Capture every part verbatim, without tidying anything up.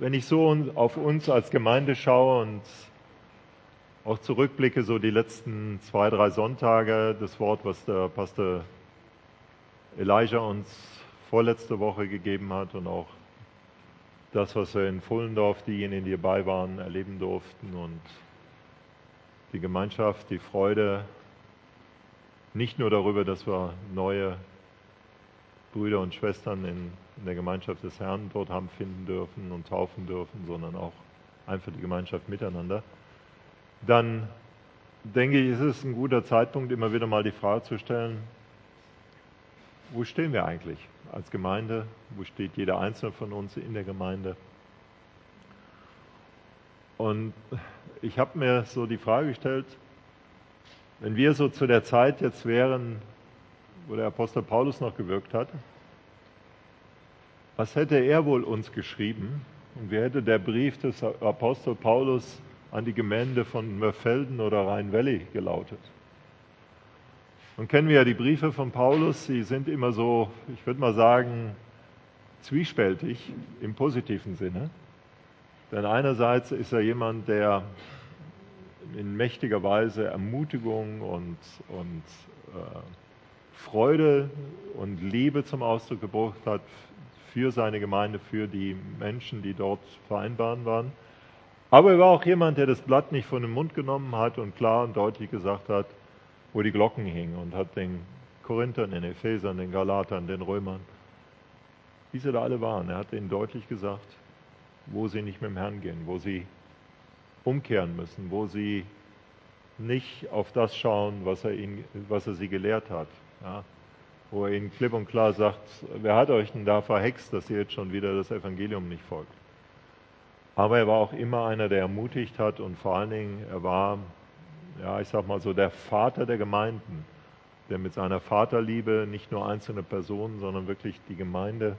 wenn ich so auf uns als Gemeinde schaue und auch zurückblicke, so die letzten zwei, drei Sonntage, das Wort, was der Pastor Elijah uns vorletzte Woche gegeben hat und auch das, was wir in Pfullendorf, diejenigen, die dabei waren, erleben durften und die Gemeinschaft, die Freude, nicht nur darüber, dass wir neue Brüder und Schwestern in, in der Gemeinschaft des Herrn dort haben finden dürfen und taufen dürfen, sondern auch einfach die Gemeinschaft miteinander, dann denke ich, ist es ein guter Zeitpunkt, immer wieder mal die Frage zu stellen, wo stehen wir eigentlich als Gemeinde? Wo steht jeder Einzelne von uns in der Gemeinde? Und ich habe mir so die Frage gestellt, wenn wir so zu der Zeit jetzt wären, wo der Apostel Paulus noch gewirkt hat, was hätte er wohl uns geschrieben? Und wie hätte der Brief des Apostel Paulus an die Gemeinde von Mörfelden oder Rhein-Valley gelautet? Und kennen wir ja die Briefe von Paulus, sie sind immer so, ich würde mal sagen, zwiespältig im positiven Sinne. Denn einerseits ist er jemand, der in mächtiger Weise Ermutigung und, und äh, Freude und Liebe zum Ausdruck gebracht hat für seine Gemeinde, für die Menschen, die dort vereinbart waren. Aber er war auch jemand, der das Blatt nicht von dem Mund genommen hat und klar und deutlich gesagt hat, wo die Glocken hingen und hat den Korinthern, den Ephesern, den Galatern, den Römern, wie sie da alle waren, er hat ihnen deutlich gesagt, wo sie nicht mit dem Herrn gehen, wo sie umkehren müssen, wo sie nicht auf das schauen, was er, ihnen, was er sie gelehrt hat. Ja, wo er ihnen klipp und klar sagt, wer hat euch denn da verhext, dass ihr jetzt schon wieder das Evangelium nicht folgt? Aber er war auch immer einer, der ermutigt hat und vor allen Dingen, er war, ja, ich sag mal so, der Vater der Gemeinden, der mit seiner Vaterliebe nicht nur einzelne Personen, sondern wirklich die Gemeinde,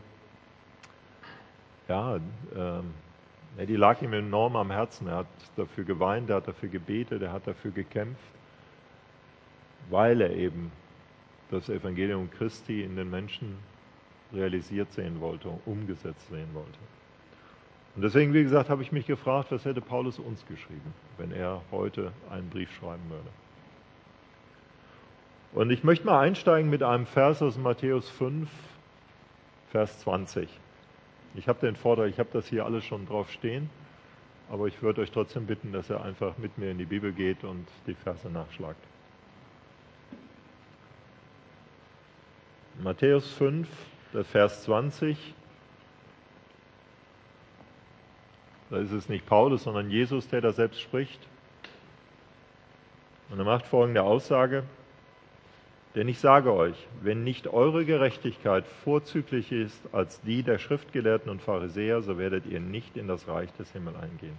ja, ähm, die lag ihm enorm am Herzen. Er hat dafür geweint, er hat dafür gebetet, er hat dafür gekämpft, weil er eben das Evangelium Christi in den Menschen realisiert sehen wollte, umgesetzt sehen wollte. Und deswegen, wie gesagt, habe ich mich gefragt, was hätte Paulus uns geschrieben, wenn er heute einen Brief schreiben würde. Und ich möchte mal einsteigen mit einem Vers aus Matthäus fünf, Vers zwanzig. Ich habe den Vortrag, ich habe das hier alles schon drauf stehen, aber ich würde euch trotzdem bitten, dass ihr einfach mit mir in die Bibel geht und die Verse nachschlagt. Matthäus fünf, der Vers zwanzig. Da ist es nicht Paulus, sondern Jesus, der da selbst spricht. Und er macht folgende Aussage: Denn ich sage euch, wenn nicht eure Gerechtigkeit vorzüglich ist als die der Schriftgelehrten und Pharisäer, so werdet ihr nicht in das Reich des Himmels eingehen.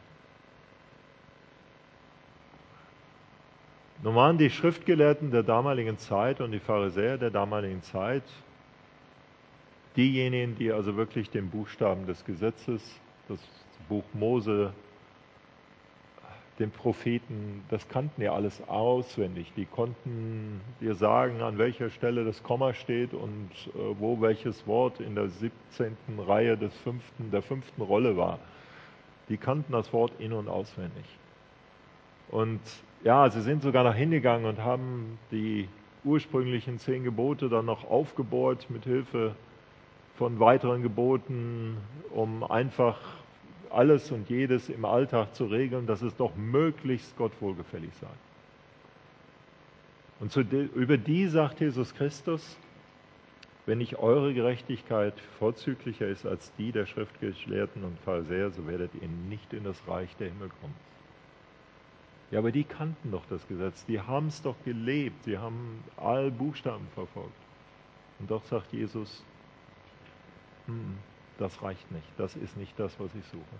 Nun waren die Schriftgelehrten der damaligen Zeit und die Pharisäer der damaligen Zeit diejenigen, die also wirklich den Buchstaben des Gesetzes, das Buch Mose, den Propheten, das kannten ja alles auswendig. Die konnten dir sagen, an welcher Stelle das Komma steht und äh, wo welches Wort in der siebzehnten Reihe des fünften, der fünften Rolle war. Die kannten das Wort in- und auswendig. Und ja, sie sind sogar noch hingegangen und haben die ursprünglichen zehn Gebote dann noch aufgebohrt mit Hilfe von weiteren Geboten, um einfach alles und jedes im Alltag zu regeln, dass es doch möglichst Gott wohlgefällig sei. Und zu de, über die sagt Jesus Christus, wenn nicht eure Gerechtigkeit vorzüglicher ist als die der Schriftgelehrten und Pharisäer, so werdet ihr nicht in das Reich der Himmel kommen. Ja, aber die kannten doch das Gesetz, die haben es doch gelebt, sie haben alle Buchstaben verfolgt. Und doch sagt Jesus, hm, das reicht nicht, das ist nicht das, was ich suche.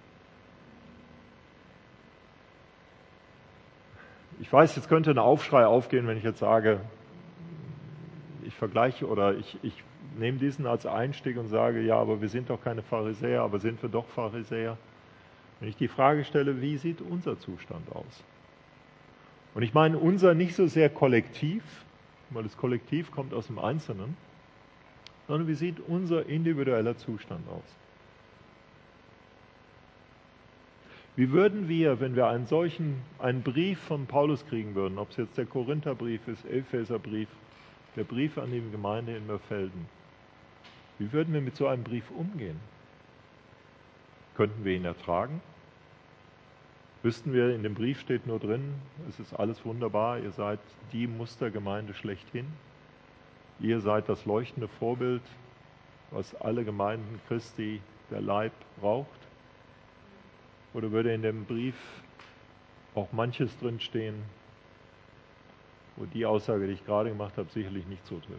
Ich weiß, jetzt könnte ein Aufschrei aufgehen, wenn ich jetzt sage, ich vergleiche oder ich, ich nehme diesen als Einstieg und sage, ja, aber wir sind doch keine Pharisäer, aber sind wir doch Pharisäer? Wenn ich die Frage stelle, wie sieht unser Zustand aus? Und ich meine unser nicht so sehr kollektiv, weil das Kollektiv kommt aus dem Einzelnen, sondern wie sieht unser individueller Zustand aus? Wie würden wir, wenn wir einen solchen, einen Brief von Paulus kriegen würden, ob es jetzt der Korintherbrief ist, Epheserbrief, der Brief an die Gemeinde in Mörfelden, wie würden wir mit so einem Brief umgehen? Könnten wir ihn ertragen? Wüssten wir, in dem Brief steht nur drin, es ist alles wunderbar, ihr seid die Mustergemeinde schlechthin, ihr seid das leuchtende Vorbild, was alle Gemeinden Christi, der Leib, braucht? Oder würde in dem Brief auch manches drinstehen, wo die Aussage, die ich gerade gemacht habe, sicherlich nicht zutrifft?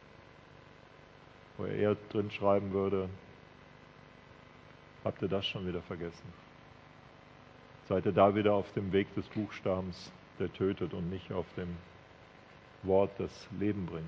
Wo er eher drin schreiben würde, habt ihr das schon wieder vergessen? Seid ihr da wieder auf dem Weg des Buchstabens, der tötet, und nicht auf dem Wort, das Leben bringt?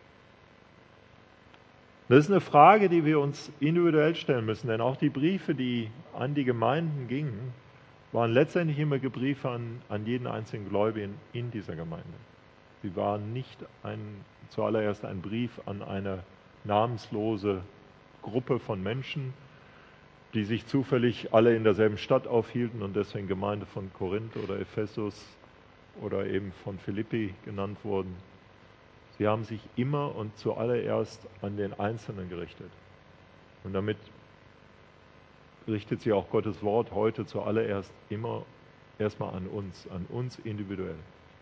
Das ist eine Frage, die wir uns individuell stellen müssen, denn auch die Briefe, die an die Gemeinden gingen, waren letztendlich immer Briefe an, an jeden einzelnen Gläubigen in dieser Gemeinde. Sie waren nicht ein, zuallererst ein Brief an eine namenslose Gruppe von Menschen, die sich zufällig alle in derselben Stadt aufhielten und deswegen Gemeinde von Korinth oder Ephesus oder eben von Philippi genannt wurden. Sie haben sich immer und zuallererst an den Einzelnen gerichtet. Und damit richtet sich auch Gottes Wort heute zuallererst immer erstmal an uns, an uns individuell.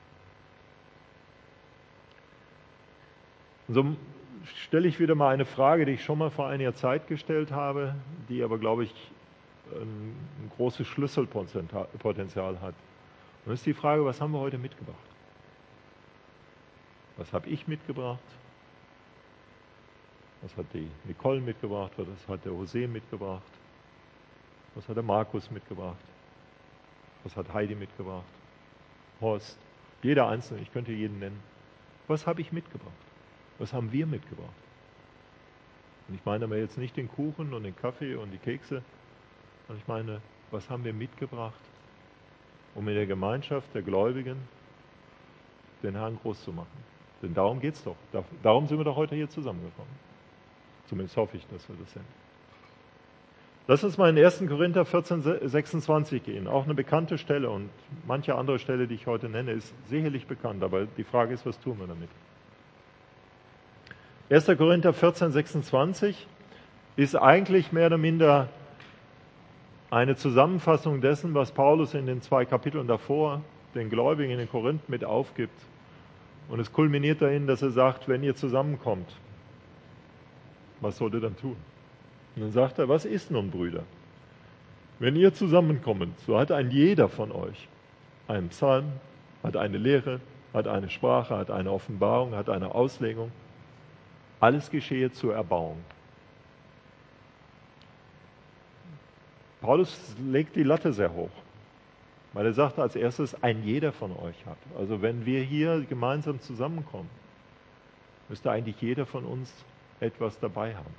Und so stelle ich wieder mal eine Frage, die ich schon mal vor einiger Zeit gestellt habe, die aber, glaube ich, ein, ein großes Schlüsselpotenzial hat. Und das ist die Frage, was haben wir heute mitgebracht? Was habe ich mitgebracht? Was hat die Nicole mitgebracht? Was hat der José mitgebracht? Was hat der Markus mitgebracht? Was hat Heidi mitgebracht? Horst? Jeder Einzelne, ich könnte jeden nennen. Was habe ich mitgebracht? Was haben wir mitgebracht? Und ich meine aber jetzt nicht den Kuchen und den Kaffee und die Kekse, sondern ich meine, was haben wir mitgebracht, um in der Gemeinschaft der Gläubigen den Herrn groß zu machen? Denn darum geht es doch. Darum sind wir doch heute hier zusammengekommen. Zumindest hoffe ich, dass wir das sind. Lass uns mal in ersten Korinther vierzehn, sechsundzwanzig gehen. Auch eine bekannte Stelle, und manche andere Stelle, die ich heute nenne, ist sicherlich bekannt, aber die Frage ist, was tun wir damit? erster Korinther vierzehn, sechsundzwanzig ist eigentlich mehr oder minder eine Zusammenfassung dessen, was Paulus in den zwei Kapiteln davor den Gläubigen in Korinth mit aufgibt. Und es kulminiert dahin, dass er sagt, wenn ihr zusammenkommt, was sollt ihr dann tun? Und dann sagt er, was ist nun, Brüder? Wenn ihr zusammenkommt, so hat ein jeder von euch einen Psalm, hat eine Lehre, hat eine Sprache, hat eine Offenbarung, hat eine Auslegung. Alles geschehe zur Erbauung. Paulus legt die Latte sehr hoch, weil er sagt als erstes, ein jeder von euch hat. Also wenn wir hier gemeinsam zusammenkommen, müsste eigentlich jeder von uns etwas dabei haben.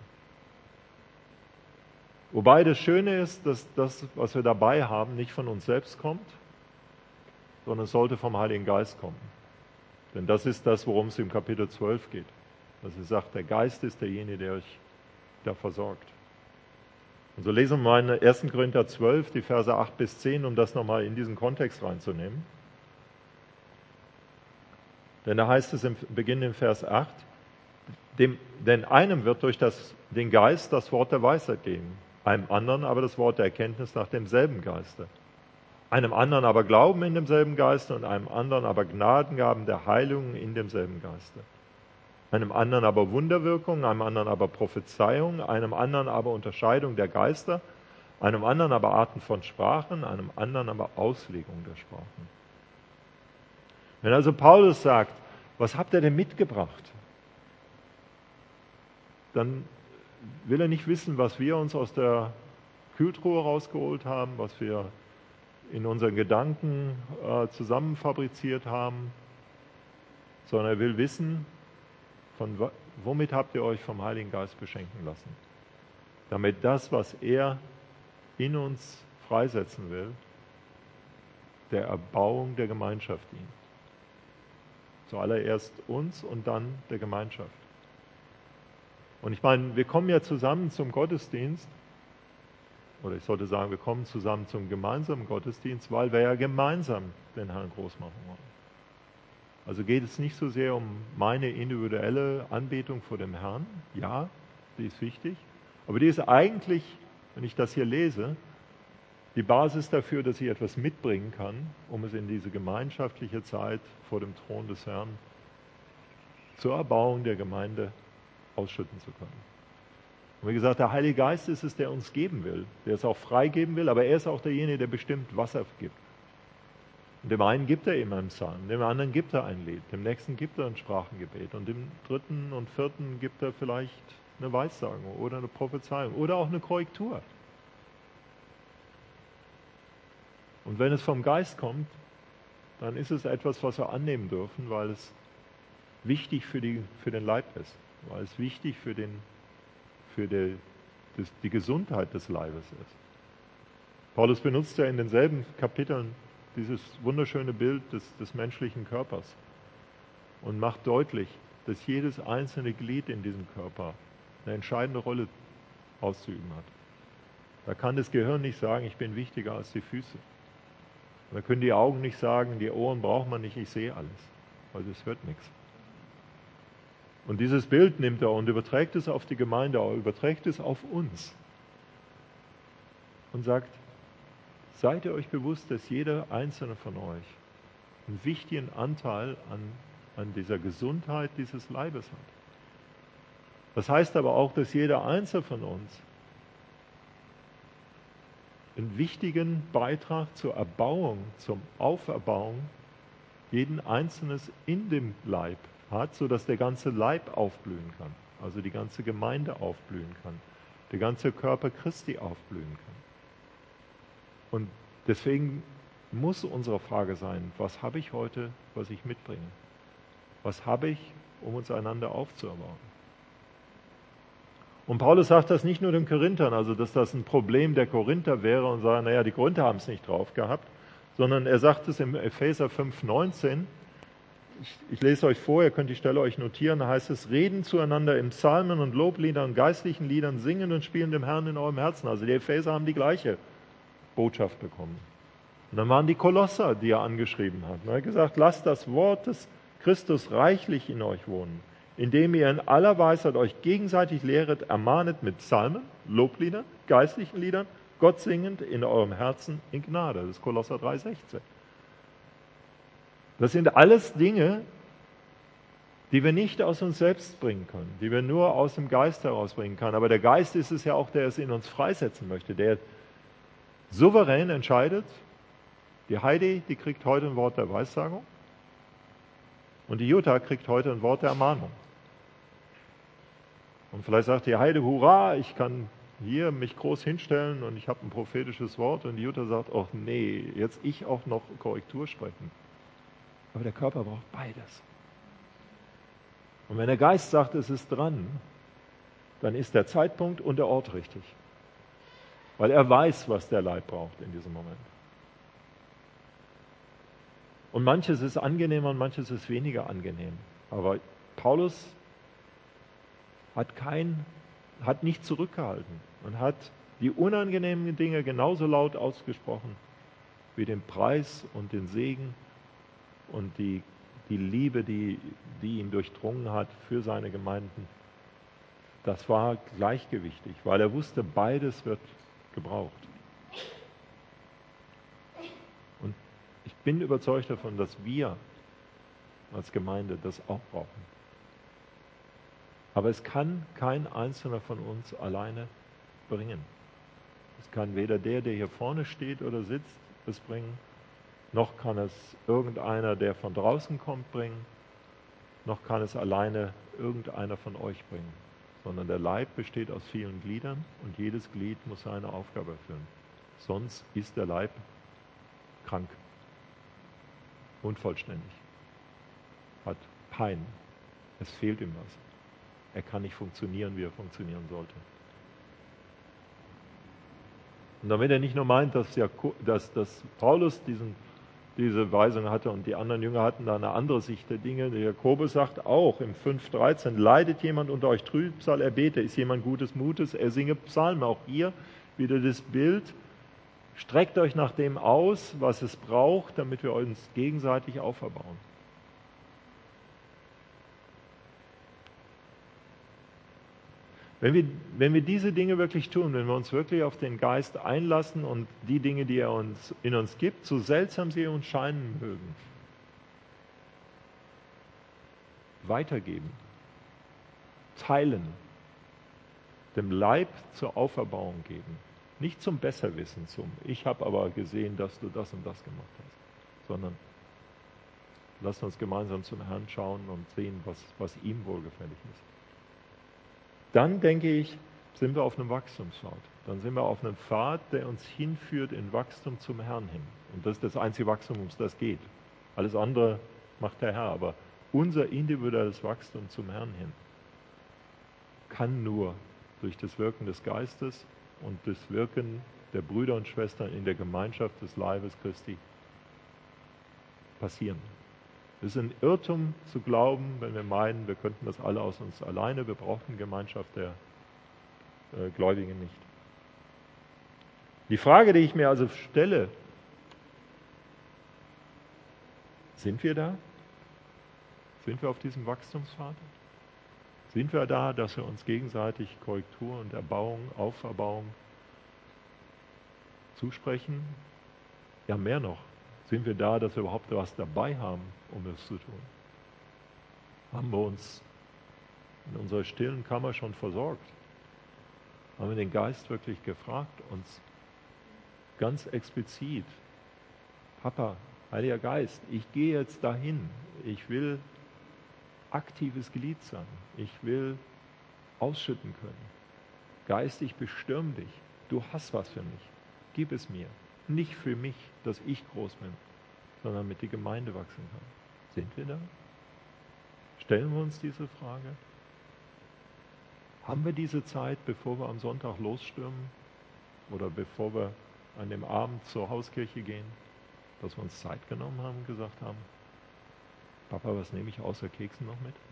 Wobei das Schöne ist, dass das, was wir dabei haben, nicht von uns selbst kommt, sondern es sollte vom Heiligen Geist kommen. Denn das ist das, worum es im Kapitel zwölf geht. Dass er sagt, der Geist ist derjenige, der euch da versorgt. Und so lesen wir mal in ersten Korinther zwölf, die Verse acht bis zehn, um das nochmal in diesen Kontext reinzunehmen. Denn da heißt es im Beginn im Vers acht, dem, denn einem wird durch das, den Geist das Wort der Weisheit geben, einem anderen aber das Wort der Erkenntnis nach demselben Geiste, einem anderen aber Glauben in demselben Geiste und einem anderen aber Gnadengaben der Heilungen in demselben Geiste, einem anderen aber Wunderwirkung, einem anderen aber Prophezeiung, einem anderen aber Unterscheidung der Geister, einem anderen aber Arten von Sprachen, einem anderen aber Auslegung der Sprachen. Wenn also Paulus sagt, was habt ihr denn mitgebracht? Dann will er nicht wissen, was wir uns aus der Kühltruhe rausgeholt haben, was wir in unseren Gedanken äh, zusammen fabriziert haben, sondern er will wissen, von womit habt ihr euch vom Heiligen Geist beschenken lassen, damit das, was er in uns freisetzen will, der Erbauung der Gemeinschaft dient. Zuallererst uns und dann der Gemeinschaft. Und ich meine, wir kommen ja zusammen zum Gottesdienst oder ich sollte sagen, wir kommen zusammen zum gemeinsamen Gottesdienst, weil wir ja gemeinsam den Herrn groß machen wollen. Also geht es nicht so sehr um meine individuelle Anbetung vor dem Herrn. Ja, die ist wichtig. Aber die ist eigentlich, wenn ich das hier lese, die Basis dafür, dass ich etwas mitbringen kann, um es in diese gemeinschaftliche Zeit vor dem Thron des Herrn zur Erbauung der Gemeinde ausschütten zu können. Und wie gesagt, der Heilige Geist ist es, der uns geben will, der es auch freigeben will, aber er ist auch derjenige, der bestimmt, was er gibt. Und dem einen gibt er eben einen Psalm, dem anderen gibt er ein Lied, dem nächsten gibt er ein Sprachengebet und dem dritten und vierten gibt er vielleicht eine Weissagung oder eine Prophezeiung oder auch eine Korrektur. Und wenn es vom Geist kommt, dann ist es etwas, was wir annehmen dürfen, weil es wichtig für, die, für den Leib ist, weil es wichtig für, den, für die, das, die Gesundheit des Leibes ist. Paulus benutzt ja in denselben Kapiteln dieses wunderschöne Bild des, des menschlichen Körpers und macht deutlich, dass jedes einzelne Glied in diesem Körper eine entscheidende Rolle auszuüben hat. Da kann das Gehirn nicht sagen, ich bin wichtiger als die Füße. Und da können die Augen nicht sagen, die Ohren braucht man nicht, ich sehe alles, weil es wird nichts. Und dieses Bild nimmt er und überträgt es auf die Gemeinde, überträgt es auf uns und sagt, seid ihr euch bewusst, dass jeder einzelne von euch einen wichtigen Anteil an, an dieser Gesundheit dieses Leibes hat. Das heißt aber auch, dass jeder Einzelne von uns einen wichtigen Beitrag zur Erbauung, zum Auferbauung jeden Einzelnes in dem Leib hat, sodass der ganze Leib aufblühen kann, also die ganze Gemeinde aufblühen kann, der ganze Körper Christi aufblühen kann. Und deswegen muss unsere Frage sein, was habe ich heute, was ich mitbringe? Was habe ich, um uns einander aufzuerbauen? Und Paulus sagt das nicht nur den Korinthern, also dass das ein Problem der Korinther wäre und sagen, naja, die Korinther haben es nicht drauf gehabt, sondern er sagt es im Epheser fünf neunzehn. Ich, ich lese euch vor, ihr könnt die Stelle euch notieren, da heißt es, reden zueinander in Psalmen und Lobliedern, geistlichen Liedern, singen und spielen dem Herrn in eurem Herzen. Also die Epheser haben die gleiche Botschaft bekommen. Und dann waren die Kolosser, die er angeschrieben hat. Er hat gesagt, lasst das Wort des Christus reichlich in euch wohnen, indem ihr in aller Weisheit euch gegenseitig lehret, ermahnet mit Psalmen, Lobliedern, geistlichen Liedern, Gott singend in eurem Herzen in Gnade. Das ist Kolosser drei sechzehn. Das sind alles Dinge, die wir nicht aus uns selbst bringen können, die wir nur aus dem Geist herausbringen können. Aber der Geist ist es ja auch, der es in uns freisetzen möchte, der souverän entscheidet. Die Heidi, die kriegt heute ein Wort der Weissagung und die Jutta kriegt heute ein Wort der Ermahnung. Und vielleicht sagt die Heide, hurra, ich kann hier mich groß hinstellen und ich habe ein prophetisches Wort. Und die Jutta sagt, oh nee, jetzt ich auch noch Korrektur sprechen. Aber der Körper braucht beides. Und wenn der Geist sagt, es ist dran, dann ist der Zeitpunkt und der Ort richtig. Weil er weiß, was der Leib braucht in diesem Moment. Und manches ist angenehmer und manches ist weniger angenehm. Aber Paulus hat kein, hat nicht zurückgehalten und hat die unangenehmen Dinge genauso laut ausgesprochen wie den Preis und den Segen und die, die Liebe, die, die ihn durchdrungen hat für seine Gemeinden. Das war gleichgewichtig, weil er wusste, beides wird gebraucht. Und ich bin überzeugt davon, dass wir als Gemeinde das auch brauchen. Aber es kann kein Einzelner von uns alleine bringen. Es kann weder der, der hier vorne steht oder sitzt, es bringen, noch kann es irgendeiner, der von draußen kommt, bringen, noch kann es alleine irgendeiner von euch bringen. Sondern der Leib besteht aus vielen Gliedern und jedes Glied muss seine Aufgabe erfüllen. Sonst ist der Leib krank, unvollständig, hat Pein, es fehlt ihm was. Er kann nicht funktionieren, wie er funktionieren sollte. Und damit er nicht nur meint, dass, Jakob, dass, dass Paulus diesen, diese Weisung hatte und die anderen Jünger hatten da eine andere Sicht der Dinge. Der Jakobus sagt auch im fünf dreizehn, leidet jemand unter euch Trübsal, er bete, ist jemand gutes Mutes, er singe Psalmen. Auch hier wieder das Bild, streckt euch nach dem aus, was es braucht, damit wir uns gegenseitig auferbauen. Wenn wir, wenn wir diese Dinge wirklich tun, wenn wir uns wirklich auf den Geist einlassen und die Dinge, die er uns, in uns gibt, so seltsam sie uns scheinen mögen, weitergeben, teilen, dem Leib zur Auferbauung geben. Nicht zum Besserwissen, zum ich habe aber gesehen, dass du das und das gemacht hast, sondern lasst uns gemeinsam zum Herrn schauen und sehen, was, was ihm wohlgefällig ist. Dann, denke ich, sind wir auf einem Wachstumspfad. Dann sind wir auf einem Pfad, der uns hinführt in Wachstum zum Herrn hin. Und das ist das einzige Wachstum, um das geht. Alles andere macht der Herr, aber unser individuelles Wachstum zum Herrn hin kann nur durch das Wirken des Geistes und das Wirken der Brüder und Schwestern in der Gemeinschaft des Leibes Christi passieren. Es ist ein Irrtum zu glauben, wenn wir meinen, wir könnten das alle aus uns alleine, wir brauchen Gemeinschaft der äh, Gläubigen nicht. Die Frage, die ich mir also stelle, sind wir da? Sind wir auf diesem Wachstumspfad? Sind wir da, dass wir uns gegenseitig Korrektur und Erbauung, Auferbauung zusprechen? Ja, mehr noch. Sind wir da, dass wir überhaupt was dabei haben, um es zu tun? Haben wir uns in unserer stillen Kammer schon versorgt? Haben wir den Geist wirklich gefragt, uns ganz explizit, Papa, Heiliger Geist, ich gehe jetzt dahin, ich will aktives Glied sein, ich will ausschütten können. Geist, ich bestürme dich, du hast was für mich, gib es mir. Nicht für mich, dass ich groß bin, sondern mit der Gemeinde wachsen kann. Sind wir da? Stellen wir uns diese Frage? Haben wir diese Zeit, bevor wir am Sonntag losstürmen oder bevor wir an dem Abend zur Hauskirche gehen, dass wir uns Zeit genommen haben und gesagt haben, Papa, was nehme ich außer Keksen noch mit?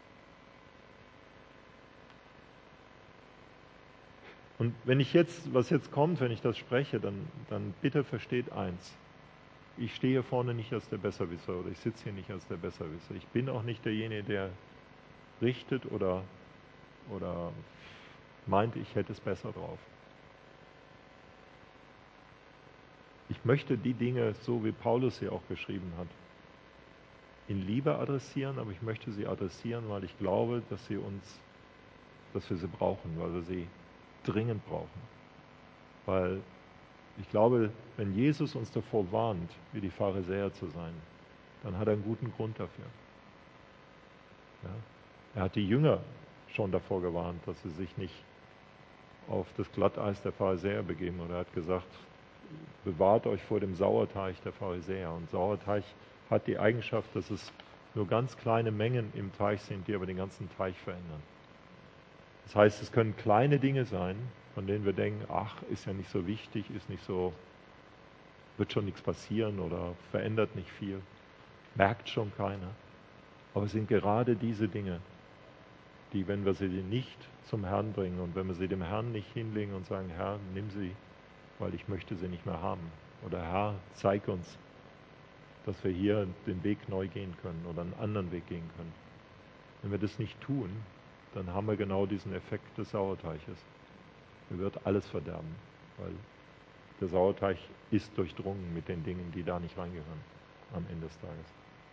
Und wenn ich jetzt, was jetzt kommt, wenn ich das spreche, dann, dann bitte versteht eins. Ich stehe hier vorne nicht als der Besserwisser oder ich sitze hier nicht als der Besserwisser. Ich bin auch nicht derjenige, der richtet oder, oder meint, ich hätte es besser drauf. Ich möchte die Dinge, so wie Paulus sie auch geschrieben hat, in Liebe adressieren, aber ich möchte sie adressieren, weil ich glaube, dass sie uns, dass wir sie brauchen, weil wir sie dringend brauchen. Weil ich glaube, wenn Jesus uns davor warnt, wie die Pharisäer zu sein, dann hat er einen guten Grund dafür. Ja? Er hat die Jünger schon davor gewarnt, dass sie sich nicht auf das Glatteis der Pharisäer begeben. Oder er hat gesagt, bewahrt euch vor dem Sauerteig der Pharisäer. Und Sauerteig hat die Eigenschaft, dass es nur ganz kleine Mengen im Teich sind, die aber den ganzen Teich verändern. Das heißt, es können kleine Dinge sein, von denen wir denken, ach, ist ja nicht so wichtig, ist nicht so, wird schon nichts passieren oder verändert nicht viel, merkt schon keiner. Aber es sind gerade diese Dinge, die, wenn wir sie nicht zum Herrn bringen und wenn wir sie dem Herrn nicht hinlegen und sagen, Herr, nimm sie, weil ich möchte sie nicht mehr haben. Oder Herr, zeig uns, dass wir hier den Weg neu gehen können oder einen anderen Weg gehen können. Wenn wir das nicht tun, dann haben wir genau diesen Effekt des Sauerteiches. Er wird alles verderben, weil der Sauerteig ist durchdrungen mit den Dingen, die da nicht reingehören am Ende des Tages.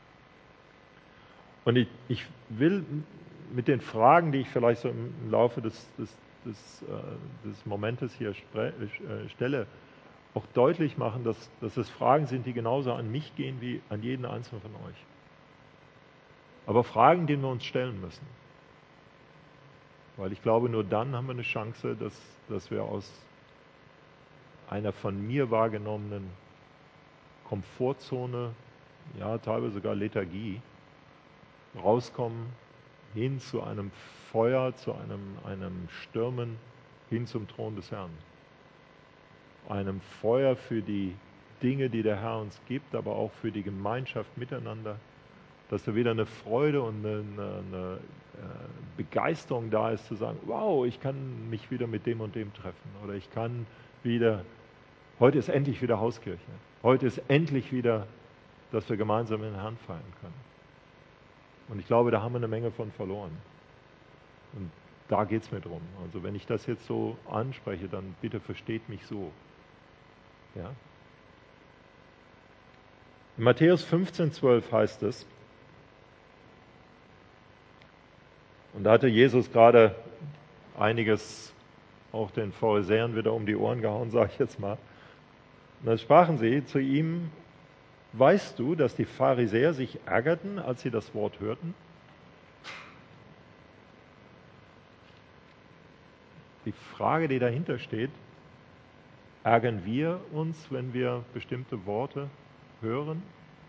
Und ich, ich will mit den Fragen, die ich vielleicht so im Laufe des, des, des, äh, des Momentes hier spre- äh, stelle, auch deutlich machen, dass, dass es Fragen sind, die genauso an mich gehen wie an jeden einzelnen von euch. Aber Fragen, die wir uns stellen müssen. Weil ich glaube, nur dann haben wir eine Chance, dass, dass wir aus einer von mir wahrgenommenen Komfortzone, ja teilweise sogar Lethargie, rauskommen, hin zu einem Feuer, zu einem, einem Stürmen, hin zum Thron des Herrn. Einem Feuer für die Dinge, die der Herr uns gibt, aber auch für die Gemeinschaft miteinander, dass da wieder eine Freude und eine, eine, eine Begeisterung da ist, zu sagen, wow, ich kann mich wieder mit dem und dem treffen oder ich kann wieder, heute ist endlich wieder Hauskirche. Heute ist endlich wieder, dass wir gemeinsam den Herrn feiern können. Und ich glaube, da haben wir eine Menge von verloren. Und da geht es mir drum. Also wenn ich das jetzt so anspreche, dann bitte versteht mich so. Ja? In Matthäus fünfzehn, zwölf heißt es, und da hatte Jesus gerade einiges auch den Pharisäern wieder um die Ohren gehauen, sage ich jetzt mal. Und dann sprachen sie zu ihm, weißt du, dass die Pharisäer sich ärgerten, als sie das Wort hörten? Die Frage, die dahinter steht, ärgern wir uns, wenn wir bestimmte Worte hören?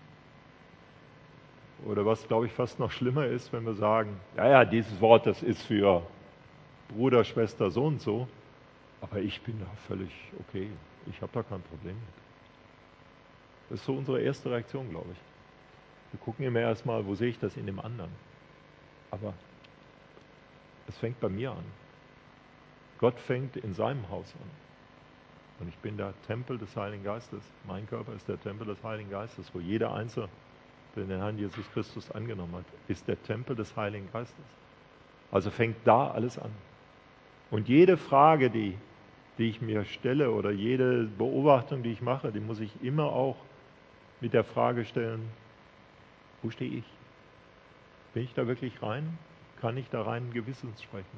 Oder was, glaube ich, fast noch schlimmer ist, wenn wir sagen, ja, ja, dieses Wort, das ist für Bruder, Schwester, so und so, aber ich bin da völlig okay, ich habe da kein Problem mit. Das ist so unsere erste Reaktion, glaube ich. Wir gucken immer erstmal, wo sehe ich das in dem anderen. Aber es fängt bei mir an. Gott fängt in seinem Haus an. Und ich bin der Tempel des Heiligen Geistes. Mein Körper ist der Tempel des Heiligen Geistes, wo jeder Einzelne, der den Herrn Jesus Christus angenommen hat, ist der Tempel des Heiligen Geistes. Also fängt da alles an. Und jede Frage, die, die ich mir stelle oder jede Beobachtung, die ich mache, die muss ich immer auch mit der Frage stellen, wo stehe ich? Bin ich da wirklich rein? Kann ich da rein Gewissens sprechen?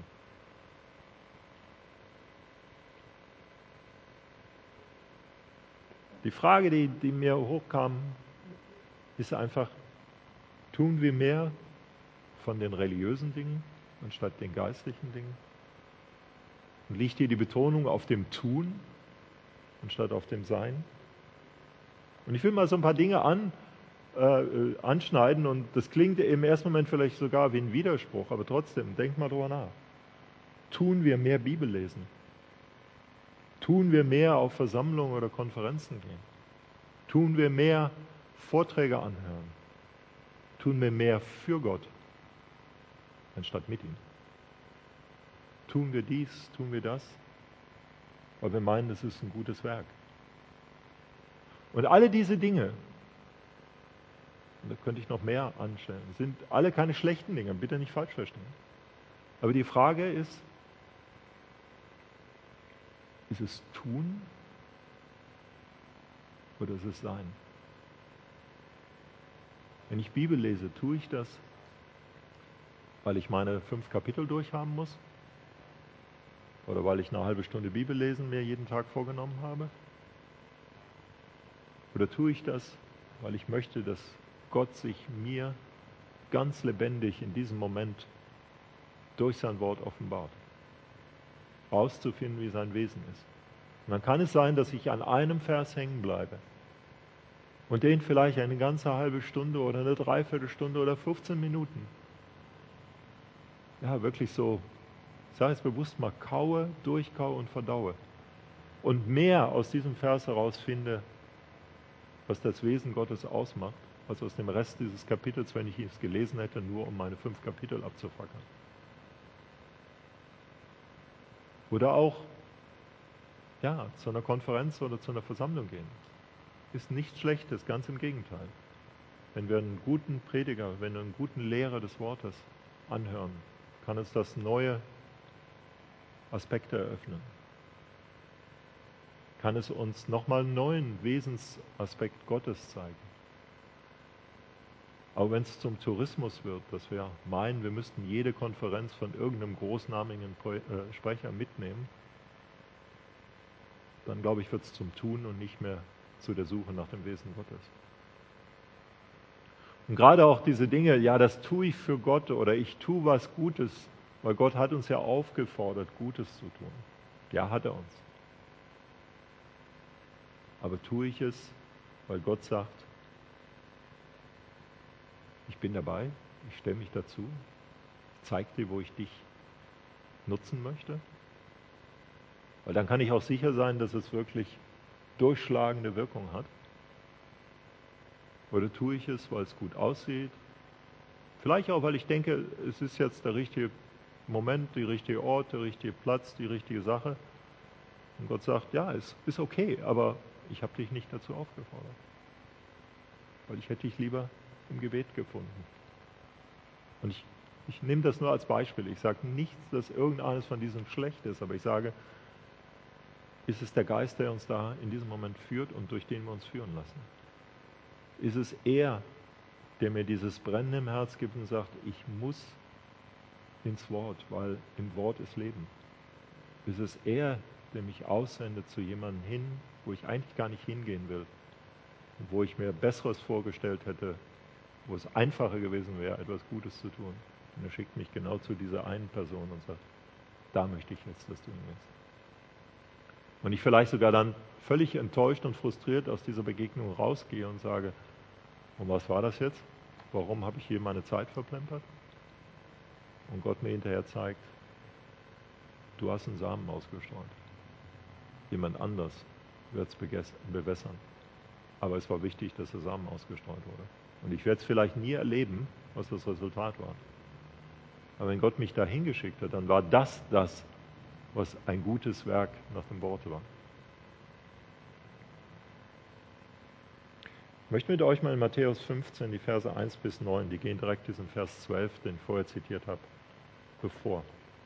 Die Frage, die, die mir hochkam, ist einfach, tun wir mehr von den religiösen Dingen anstatt den geistlichen Dingen? Und liegt hier die Betonung auf dem Tun anstatt auf dem Sein? Und ich will mal so ein paar Dinge an, äh, anschneiden und das klingt im ersten Moment vielleicht sogar wie ein Widerspruch, aber trotzdem, denkt mal drüber nach. Tun wir mehr Bibel lesen? Tun wir mehr auf Versammlungen oder Konferenzen gehen? Tun wir mehr Vorträge anhören? Tun wir mehr für Gott anstatt mit ihm? Tun wir dies, tun wir das? Weil wir meinen, das ist ein gutes Werk. Und alle diese Dinge, und da könnte ich noch mehr anstellen, sind alle keine schlechten Dinge, bitte nicht falsch verstehen. Aber die Frage ist, ist es tun oder ist es sein? Wenn ich Bibel lese, tue ich das, weil ich meine fünf Kapitel durchhaben muss? Oder weil ich eine halbe Stunde Bibel lesen mir jeden Tag vorgenommen habe? Oder tue ich das, weil ich möchte, dass Gott sich mir ganz lebendig in diesem Moment durch sein Wort offenbart? Rauszufinden, wie sein Wesen ist. Und dann kann es sein, dass ich an einem Vers hängen bleibe und den vielleicht eine ganze halbe Stunde oder eine Dreiviertelstunde oder fünfzehn Minuten, ja, wirklich so, ich sage es bewusst mal, kaue, durchkaue und verdaue und mehr aus diesem Vers herausfinde, was das Wesen Gottes ausmacht, als aus dem Rest dieses Kapitels, wenn ich es gelesen hätte, nur um meine fünf Kapitel abzufackern. Oder auch ja, zu einer Konferenz oder zu einer Versammlung gehen. Ist nichts Schlechtes, ganz im Gegenteil. Wenn wir einen guten Prediger, wenn wir einen guten Lehrer des Wortes anhören, kann uns das neue Aspekte eröffnen. Kann es uns nochmal einen neuen Wesensaspekt Gottes zeigen. Aber wenn es zum Tourismus wird, dass wir meinen, wir müssten jede Konferenz von irgendeinem großnamigen Sprecher mitnehmen, dann glaube ich, wird es zum Tun und nicht mehr zu der Suche nach dem Wesen Gottes. Und gerade auch diese Dinge, ja, das tue ich für Gott oder ich tue was Gutes, weil Gott hat uns ja aufgefordert, Gutes zu tun. Ja, hat er uns. Aber tue ich es, weil Gott sagt, ich bin dabei, ich stelle mich dazu, ich zeige dir, wo ich dich nutzen möchte? Weil dann kann ich auch sicher sein, dass es wirklich durchschlagende Wirkung hat. Oder tue ich es, weil es gut aussieht? Vielleicht auch, weil ich denke, es ist jetzt der richtige Moment, der richtige Ort, der richtige Platz, die richtige Sache. Und Gott sagt, ja, es ist okay, aber ich habe dich nicht dazu aufgefordert. Weil ich hätte dich lieber im Gebet gefunden. Und ich, ich nehme das nur als Beispiel. Ich sage nichts, dass irgendeines von diesen schlecht ist, aber ich sage, ist es der Geist, der uns da in diesem Moment führt und durch den wir uns führen lassen? Ist es er, der mir dieses Brennen im Herz gibt und sagt, ich muss ins Wort, weil im Wort ist Leben? Ist es er, der mich aussendet zu jemandem hin, wo ich eigentlich gar nicht hingehen will, und wo ich mir Besseres vorgestellt hätte, wo es einfacher gewesen wäre, etwas Gutes zu tun? Und er schickt mich genau zu dieser einen Person und sagt, da möchte ich jetzt, dass du hingehst. Und ich vielleicht sogar dann völlig enttäuscht und frustriert aus dieser Begegnung rausgehe und sage, und was war das jetzt? Warum habe ich hier meine Zeit verplempert? Und Gott mir hinterher zeigt, du hast einen Samen ausgestreut. Jemand anders wird es bewässern. Aber es war wichtig, dass der Samen ausgestreut wurde. Und ich werde es vielleicht nie erleben, was das Resultat war. Aber wenn Gott mich da hingeschickt hat, dann war das das, was ein gutes Werk nach dem Wort war. Ich möchte mit euch mal in Matthäus fünfzehn, die Verse eins bis neun, die gehen direkt diesen Vers zwölf, den ich vorher zitiert habe, bevor.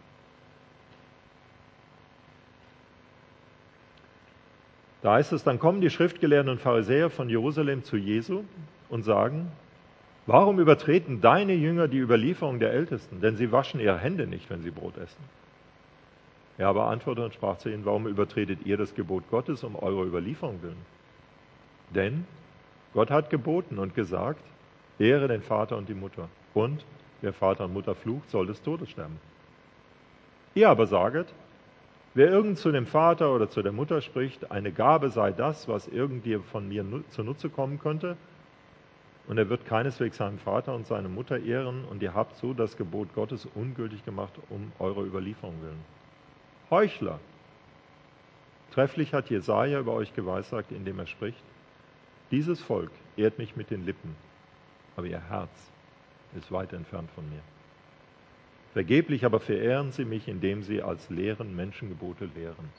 Da heißt es, dann kommen die Schriftgelehrten und Pharisäer von Jerusalem zu Jesu und sagen, warum übertreten deine Jünger die Überlieferung der Ältesten? Denn sie waschen ihre Hände nicht, wenn sie Brot essen. Er aber antwortete und sprach zu ihnen, warum übertretet ihr das Gebot Gottes um eure Überlieferung willen? Denn Gott hat geboten und gesagt, ehre den Vater und die Mutter. Und wer Vater und Mutter flucht, soll des Todes sterben. Ihr aber saget, wer irgend zu dem Vater oder zu der Mutter spricht, eine Gabe sei das, was irgendwie von mir zunutze kommen könnte, und er wird keineswegs seinen Vater und seine Mutter ehren, und ihr habt so das Gebot Gottes ungültig gemacht um eure Überlieferung willen. Heuchler! Trefflich hat Jesaja über euch geweissagt, indem er spricht, dieses Volk ehrt mich mit den Lippen, aber ihr Herz ist weit entfernt von mir. Vergeblich aber verehren sie mich, indem sie als Lehren Menschengebote lehren.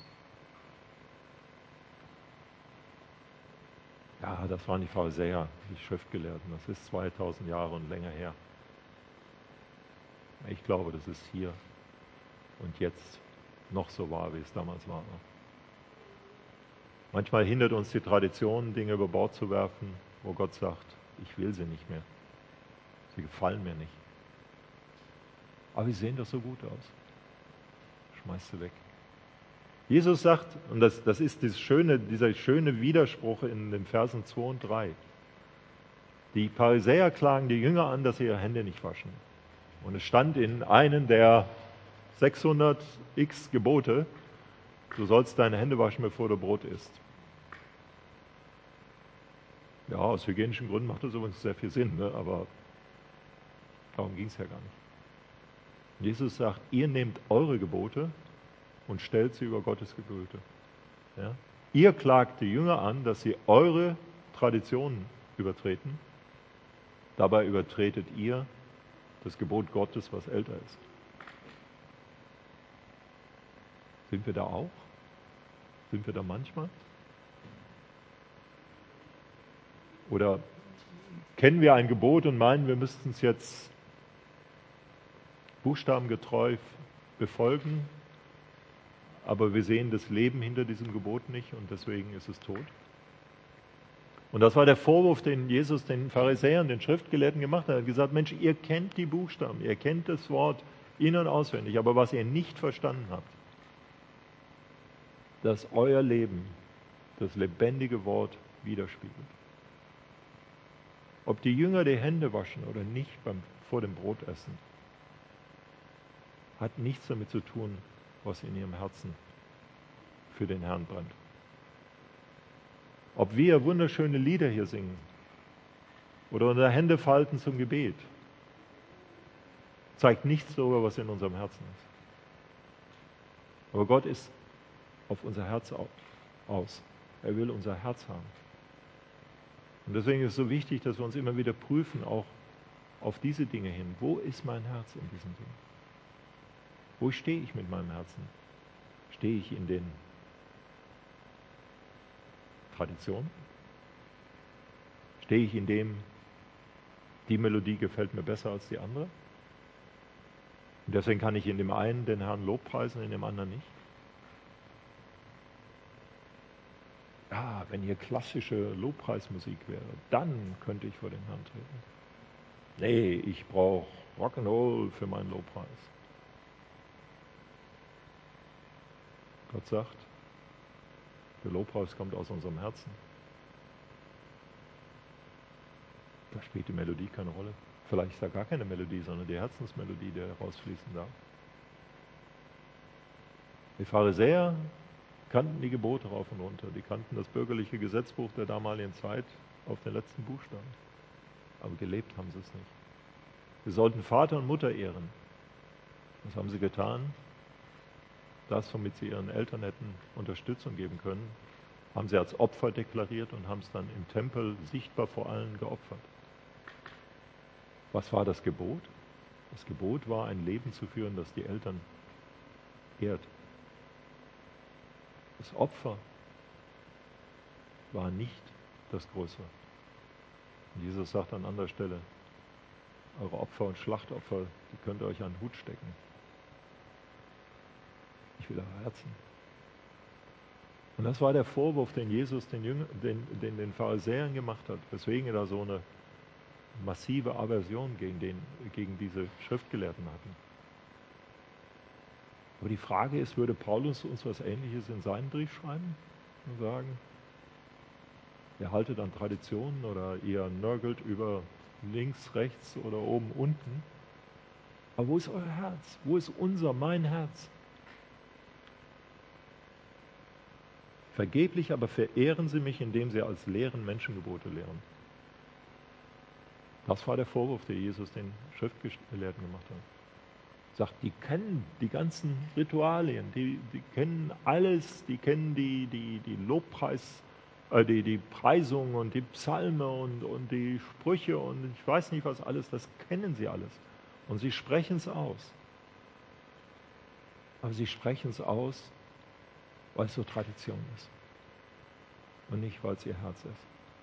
Ja, das waren die Pharisäer, die Schriftgelehrten. Das ist zweitausend Jahre und länger her. Ich glaube, das ist hier und jetzt noch so wahr, wie es damals war. Manchmal hindert uns die Tradition, Dinge über Bord zu werfen, wo Gott sagt, ich will sie nicht mehr. Sie gefallen mir nicht. Aber sie sehen doch so gut aus. Schmeiß sie weg. Jesus sagt, und das, das ist dieses schöne, dieser schöne Widerspruch in den Versen zwei und drei. Die Pharisäer klagen die Jünger an, dass sie ihre Hände nicht waschen. Und es stand in einem der sechshundert x Gebote, du sollst deine Hände waschen, bevor du Brot isst. Ja, aus hygienischen Gründen macht das übrigens sehr viel Sinn, ne? Aber darum ging es ja gar nicht. Jesus sagt, ihr nehmt eure Gebote und stellt sie über Gottes Gebote. Ja? Ihr klagt die Jünger an, dass sie eure Traditionen übertreten. Dabei übertretet ihr das Gebot Gottes, was älter ist. Sind wir da auch? Sind wir da manchmal? Oder kennen wir ein Gebot und meinen, wir müssten es jetzt buchstabengetreu befolgen, aber wir sehen das Leben hinter diesem Gebot nicht und deswegen ist es tot? Und das war der Vorwurf, den Jesus den Pharisäern, den Schriftgelehrten gemacht hat. Er hat gesagt, Mensch, ihr kennt die Buchstaben, ihr kennt das Wort in- und auswendig, aber was ihr nicht verstanden habt, dass euer Leben das lebendige Wort widerspiegelt. Ob die Jünger die Hände waschen oder nicht beim, vor dem Brotessen, hat nichts damit zu tun, was in ihrem Herzen für den Herrn brennt. Ob wir wunderschöne Lieder hier singen oder unsere Hände falten zum Gebet, zeigt nichts darüber, was in unserem Herzen ist. Aber Gott ist auf unser Herz aus. Er will unser Herz haben. Und deswegen ist es so wichtig, dass wir uns immer wieder prüfen, auch auf diese Dinge hin. Wo ist mein Herz in diesen Dingen? Wo stehe ich mit meinem Herzen? Stehe ich in den Tradition? Stehe ich in dem, die Melodie gefällt mir besser als die andere? Und deswegen kann ich in dem einen den Herrn lobpreisen, in dem anderen nicht. Ja, wenn hier klassische Lobpreismusik wäre, dann könnte ich vor den Herrn treten. Nee, ich brauche Rock'n'Roll für meinen Lobpreis. Gott sagt, der Lobpreis kommt aus unserem Herzen. Da spielt die Melodie keine Rolle. Vielleicht ist da gar keine Melodie, sondern die Herzensmelodie, die herausfließen darf. Die Pharisäer kannten die Gebote rauf und runter. Die kannten das bürgerliche Gesetzbuch der damaligen Zeit auf den letzten Buchstaben. Aber gelebt haben sie es nicht. Sie sollten Vater und Mutter ehren. Was haben sie getan? Das, womit sie ihren Eltern hätten Unterstützung geben können, haben sie als Opfer deklariert und haben es dann im Tempel sichtbar vor allen geopfert. Was war das Gebot? Das Gebot war, ein Leben zu führen, das die Eltern ehrt. Das Opfer war nicht das Größere. Und Jesus sagt an anderer Stelle, eure Opfer und Schlachtopfer, die könnt ihr euch an den Hut stecken. Ich will eure Herzen. Und das war der Vorwurf, den Jesus den, Jünger, den, den, den Pharisäern gemacht hat, weswegen er da so eine massive Aversion gegen, den, gegen diese Schriftgelehrten hatten. Aber die Frage ist, würde Paulus uns was Ähnliches in seinen Brief schreiben und sagen, ihr haltet an Traditionen oder ihr nörgelt über links, rechts oder oben, unten. Aber wo ist euer Herz? Wo ist unser, mein Herz? Vergeblich aber verehren sie mich, indem sie als Lehren Menschengebote lehren. Das war der Vorwurf, den Jesus den Schriftgelehrten gemacht hat. Er sagt, die kennen die ganzen Ritualien, die, die kennen alles, die kennen die, die, die Lobpreis, äh, die, die Preisungen und die Psalme und, und die Sprüche und ich weiß nicht was alles, das kennen sie alles. Und sie sprechen es aus. Aber sie sprechen es aus, weil es so Tradition ist. Und nicht, weil es ihr Herz ist.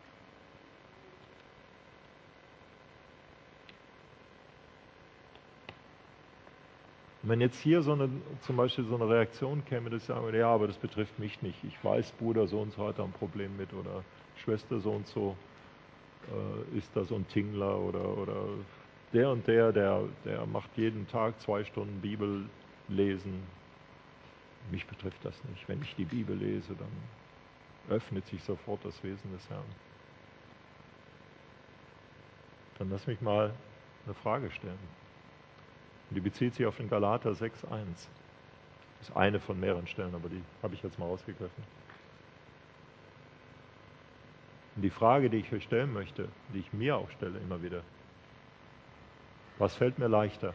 Und wenn jetzt hier so eine, zum Beispiel so eine Reaktion käme, dass ich sage, ja, aber das betrifft mich nicht. Ich weiß, Bruder so und so hat da ein Problem mit oder Schwester so und so äh, ist da so ein Tingler oder, oder der und der, der, der macht jeden Tag zwei Stunden Bibel lesen. Mich betrifft das nicht. Wenn ich die Bibel lese, dann öffnet sich sofort das Wesen des Herrn. Dann lass mich mal eine Frage stellen. Und die bezieht sich auf den Galater sechs eins. Das ist eine von mehreren Stellen, aber die habe ich jetzt mal rausgegriffen. Und die Frage, die ich euch stellen möchte, die ich mir auch stelle immer wieder, was fällt mir leichter?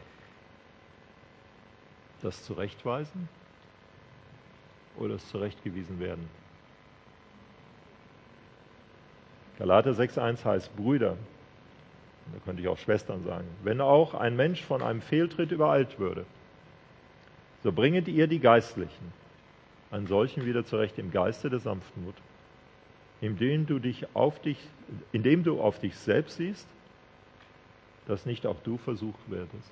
Das Zurechtweisen oder das Zurechtgewiesen werden? Galater sechs eins heißt, Brüder, da könnte ich auch Schwestern sagen, wenn auch ein Mensch von einem Fehltritt übereilt würde, so bringet ihr die Geistlichen, einen solchen wieder zurecht im Geiste der Sanftmut, indem du, dich auf dich, indem du auf dich selbst siehst, dass nicht auch du versucht werdest.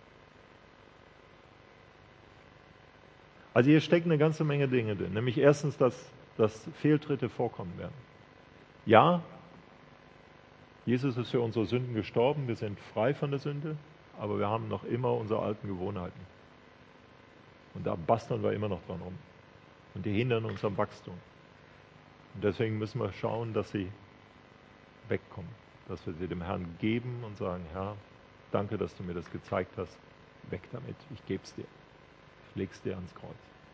Also hier stecken eine ganze Menge Dinge drin, nämlich erstens, dass, dass Fehltritte vorkommen werden. Ja, Jesus ist für unsere Sünden gestorben, wir sind frei von der Sünde, aber wir haben noch immer unsere alten Gewohnheiten. Und da basteln wir immer noch dran rum. Und die hindern uns am Wachstum. Und deswegen müssen wir schauen, dass sie wegkommen, dass wir sie dem Herrn geben und sagen, Herr, danke, dass du mir das gezeigt hast, weg damit, ich gebe es dir, ich lege es dir ans Kreuz.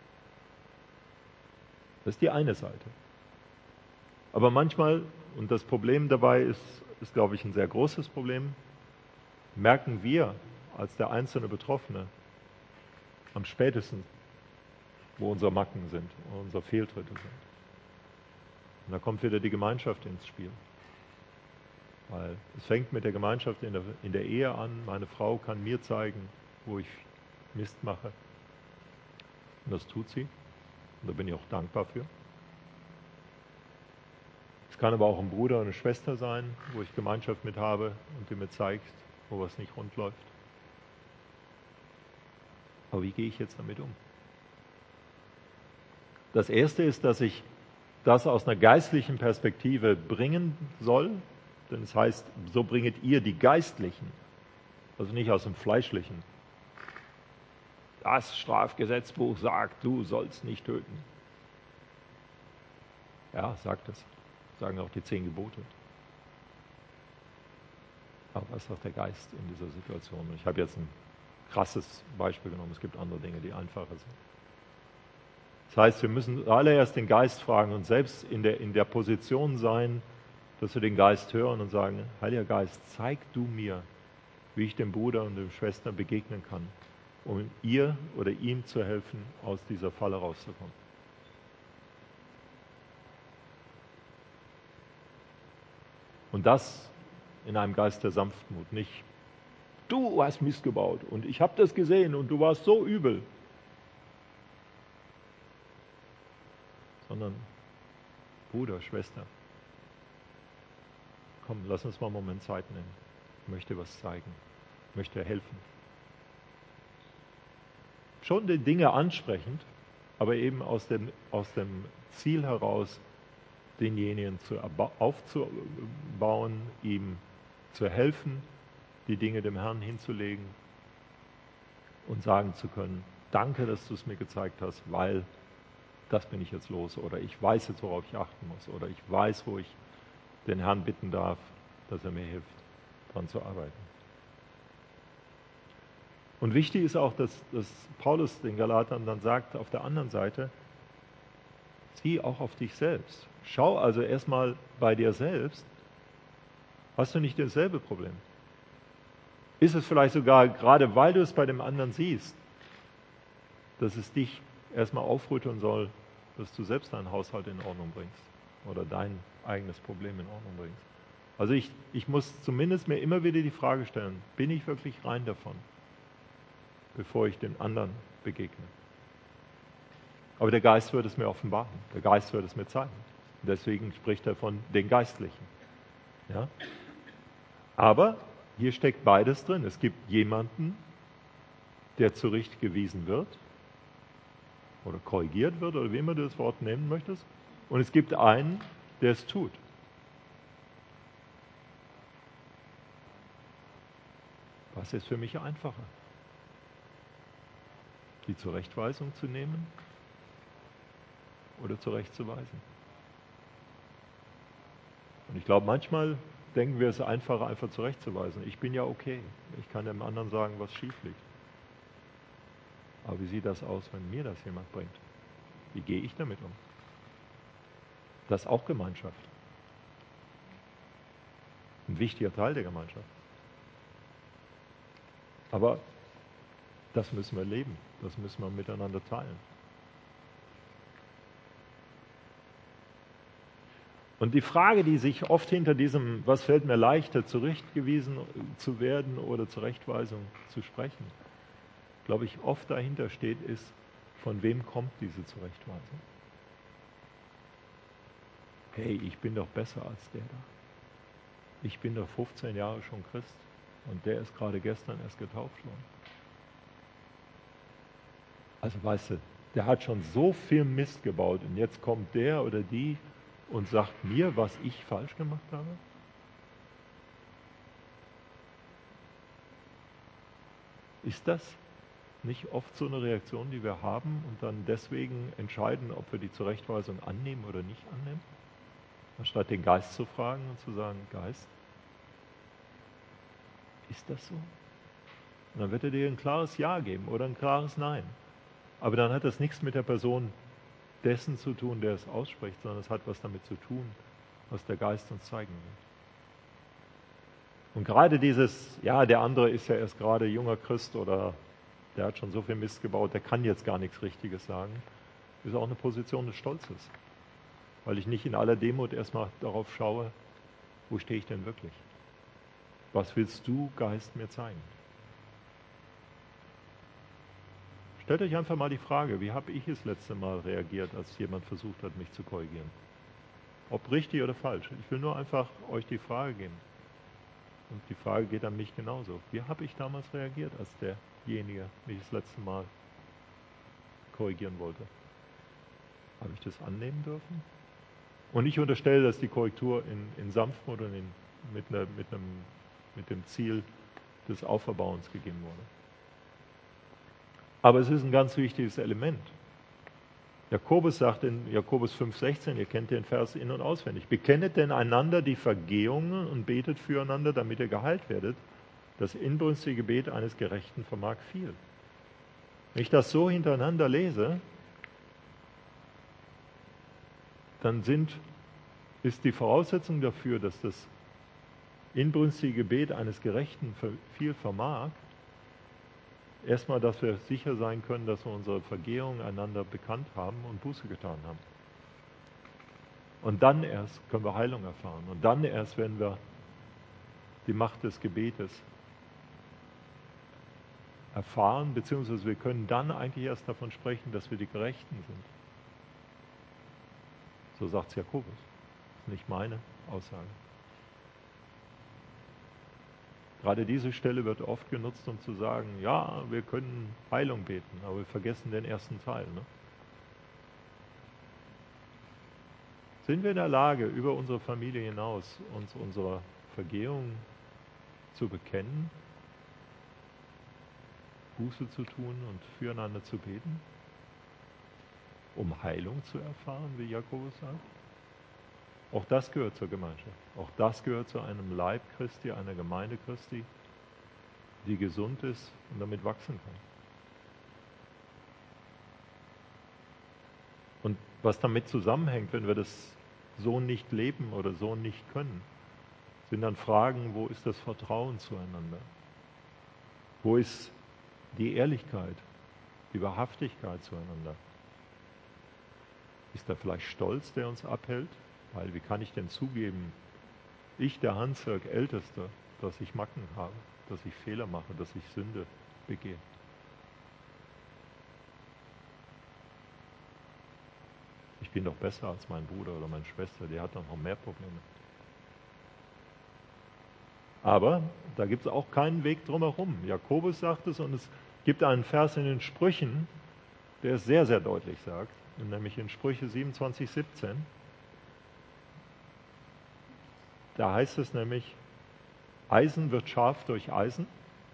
Das ist die eine Seite. Aber manchmal, und das Problem dabei ist, ist, glaube ich, ein sehr großes Problem, merken wir als der einzelne Betroffene am spätesten, wo unsere Macken sind, wo unsere Fehltritte sind. Und da kommt wieder die Gemeinschaft ins Spiel. Weil es fängt mit der Gemeinschaft in der, in der Ehe an. Meine Frau kann mir zeigen, wo ich Mist mache. Und das tut sie. Und da bin ich auch dankbar für. kann aber auch ein Bruder oder eine Schwester sein, wo ich Gemeinschaft mit habe und die mir zeigt, wo was nicht rund läuft. Aber wie gehe ich jetzt damit um? Das Erste ist, dass ich das aus einer geistlichen Perspektive bringen soll, denn es heißt, so bringet ihr die Geistlichen, also nicht aus dem Fleischlichen. Das Strafgesetzbuch sagt, du sollst nicht töten. Ja, sagt es. Sagen auch die zehn Gebote. Aber was sagt der Geist in dieser Situation? Ich habe jetzt ein krasses Beispiel genommen. Es gibt andere Dinge, die einfacher sind. Das heißt, wir müssen allererst den Geist fragen und selbst in der, in der Position sein, dass wir den Geist hören und sagen, Heiliger Geist, zeig du mir, wie ich dem Bruder und der Schwester begegnen kann, um ihr oder ihm zu helfen, aus dieser Falle rauszukommen. Und das in einem Geist der Sanftmut, nicht du hast Mist gebaut und ich habe das gesehen und du warst so übel, sondern Bruder, Schwester, komm, lass uns mal einen Moment Zeit nehmen. Ich möchte was zeigen, ich möchte helfen. Schon die Dinge ansprechend, aber eben aus dem, aus dem Ziel heraus, denjenigen zu aufzubauen, ihm zu helfen, die Dinge dem Herrn hinzulegen und sagen zu können, danke, dass du es mir gezeigt hast, weil das bin ich jetzt los oder ich weiß jetzt, worauf ich achten muss oder ich weiß, wo ich den Herrn bitten darf, dass er mir hilft, daran zu arbeiten. Und wichtig ist auch, dass, dass Paulus den Galatern dann sagt, auf der anderen Seite, sieh auch auf dich selbst. Schau also erstmal bei dir selbst, hast du nicht dasselbe Problem? Ist es vielleicht sogar, gerade weil du es bei dem anderen siehst, dass es dich erstmal aufrütteln soll, dass du selbst deinen Haushalt in Ordnung bringst oder dein eigenes Problem in Ordnung bringst. Also ich, ich muss zumindest mir immer wieder die Frage stellen, bin ich wirklich rein davon, bevor ich dem anderen begegne? Aber der Geist wird es mir offenbaren, der Geist wird es mir zeigen. Deswegen spricht er von den Geistlichen. Ja? Aber hier steckt beides drin. Es gibt jemanden, der zurechtgewiesen wird oder korrigiert wird oder wie immer du das Wort nehmen möchtest. Und es gibt einen, der es tut. Was ist für mich einfacher? Die Zurechtweisung zu nehmen oder zurechtzuweisen? Und ich glaube, manchmal denken wir, es ist einfacher, einfach zurechtzuweisen. Ich bin ja okay. Ich kann dem anderen sagen, was schief liegt. Aber wie sieht das aus, wenn mir das jemand bringt? Wie gehe ich damit um? Das ist auch Gemeinschaft. Ein wichtiger Teil der Gemeinschaft. Aber das müssen wir leben. Das müssen wir miteinander teilen. Und die Frage, die sich oft hinter diesem, was fällt mir leichter, zurechtgewiesen zu werden oder Zurechtweisung zu sprechen, glaube ich, oft dahinter steht, ist, von wem kommt diese Zurechtweisung? Hey, ich bin doch besser als der da. Ich bin doch fünfzehn Jahre schon Christ und der ist gerade gestern erst getauft worden. Also weißt du, der hat schon so viel Mist gebaut und jetzt kommt der oder die und sagt mir, was ich falsch gemacht habe? Ist das nicht oft so eine Reaktion, die wir haben und dann deswegen entscheiden, ob wir die Zurechtweisung annehmen oder nicht annehmen? Anstatt den Geist zu fragen und zu sagen, Geist, ist das so? Und dann wird er dir ein klares Ja geben oder ein klares Nein. Aber dann hat das nichts mit der Person dessen zu tun, der es ausspricht, sondern es hat was damit zu tun, was der Geist uns zeigen will. Und gerade dieses, ja, der andere ist ja erst gerade junger Christ oder der hat schon so viel Mist gebaut, der kann jetzt gar nichts Richtiges sagen, ist auch eine Position des Stolzes. Weil ich nicht in aller Demut erstmal darauf schaue, wo stehe ich denn wirklich? Was willst du, Geist, mir zeigen? Stellt euch einfach mal die Frage, wie habe ich das letzte Mal reagiert, als jemand versucht hat, mich zu korrigieren? Ob richtig oder falsch. Ich will nur einfach euch die Frage geben. Und die Frage geht an mich genauso. Wie habe ich damals reagiert, als derjenige mich das letzte Mal korrigieren wollte? Habe ich das annehmen dürfen? Und ich unterstelle, dass die Korrektur in, in Sanftmut und in, mit, einer, mit, einem, mit dem Ziel des Auferbauens gegeben wurde. Aber es ist ein ganz wichtiges Element. Jakobus sagt in Jakobus fünf sechzehn, ihr kennt den Vers in- und auswendig, bekennet denn einander die Vergehungen und betet füreinander, damit ihr geheilt werdet. Das inbrünstige Gebet eines Gerechten vermag viel. Wenn ich das so hintereinander lese, dann sind, ist die Voraussetzung dafür, dass das inbrünstige Gebet eines Gerechten viel vermag, erstmal, dass wir sicher sein können, dass wir unsere Vergehungen einander bekannt haben und Buße getan haben. Und dann erst können wir Heilung erfahren. Und dann erst werden wir die Macht des Gebetes erfahren, beziehungsweise wir können dann eigentlich erst davon sprechen, dass wir die Gerechten sind. So sagt es Jakobus. Das ist nicht meine Aussage. Gerade diese Stelle wird oft genutzt, um zu sagen, ja, wir können Heilung beten, aber wir vergessen den ersten Teil. Ne? Sind wir in der Lage, über unsere Familie hinaus uns unserer Vergehung zu bekennen, Buße zu tun und füreinander zu beten, um Heilung zu erfahren, wie Jakobus sagt? Auch das gehört zur Gemeinschaft. Auch das gehört zu einem Leib Christi, einer Gemeinde Christi, die gesund ist und damit wachsen kann. Und was damit zusammenhängt, wenn wir das so nicht leben oder so nicht können, sind dann Fragen, wo ist das Vertrauen zueinander? Wo ist die Ehrlichkeit, die Wahrhaftigkeit zueinander? Ist da vielleicht Stolz, der uns abhält? Weil wie kann ich denn zugeben, ich, der Hansjörg Älteste, dass ich Macken habe, dass ich Fehler mache, dass ich Sünde begehe? Ich bin doch besser als mein Bruder oder meine Schwester, die hat doch noch mehr Probleme. Aber da gibt es auch keinen Weg drumherum. Jakobus sagt es und es gibt einen Vers in den Sprüchen, der es sehr, sehr deutlich sagt, nämlich in Sprüche siebenundzwanzig siebzehn. Da heißt es nämlich, Eisen wird scharf durch Eisen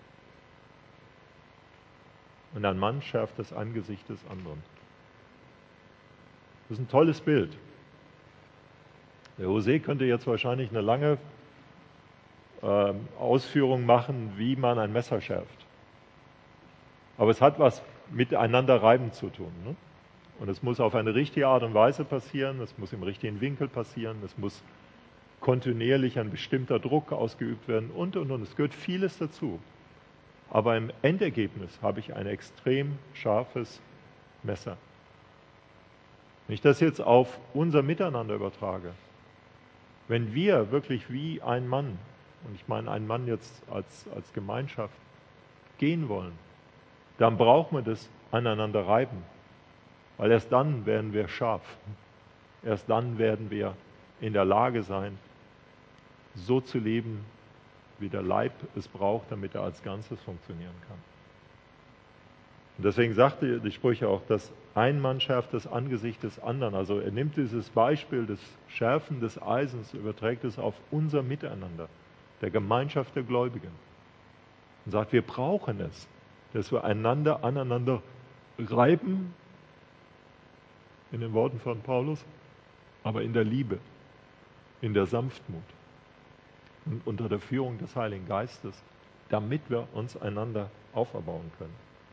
und ein Mann schärft das Angesicht des anderen. Das ist ein tolles Bild. Der José könnte jetzt wahrscheinlich eine lange äh, Ausführung machen, wie man ein Messer schärft. Aber es hat was miteinander reiben zu tun. Ne? Und es muss auf eine richtige Art und Weise passieren, es muss im richtigen Winkel passieren, es muss kontinuierlich ein bestimmter Druck ausgeübt werden und, und, und. Es gehört vieles dazu. Aber im Endergebnis habe ich ein extrem scharfes Messer. Wenn ich das jetzt auf unser Miteinander übertrage, wenn wir wirklich wie ein Mann, und ich meine einen Mann jetzt als, als Gemeinschaft, gehen wollen, dann brauchen wir das aneinander reiben. Weil erst dann werden wir scharf. Erst dann werden wir in der Lage sein, so zu leben, wie der Leib es braucht, damit er als Ganzes funktionieren kann. Und deswegen sagte die Sprüche auch, dass ein Mann schärft das Angesicht des anderen. Also er nimmt dieses Beispiel des Schärfen des Eisens, überträgt es auf unser Miteinander, der Gemeinschaft der Gläubigen. Und sagt, wir brauchen es, dass wir einander aneinander reiben, in den Worten von Paulus, aber in der Liebe, in der Sanftmut und unter der Führung des Heiligen Geistes, damit wir uns einander auferbauen können.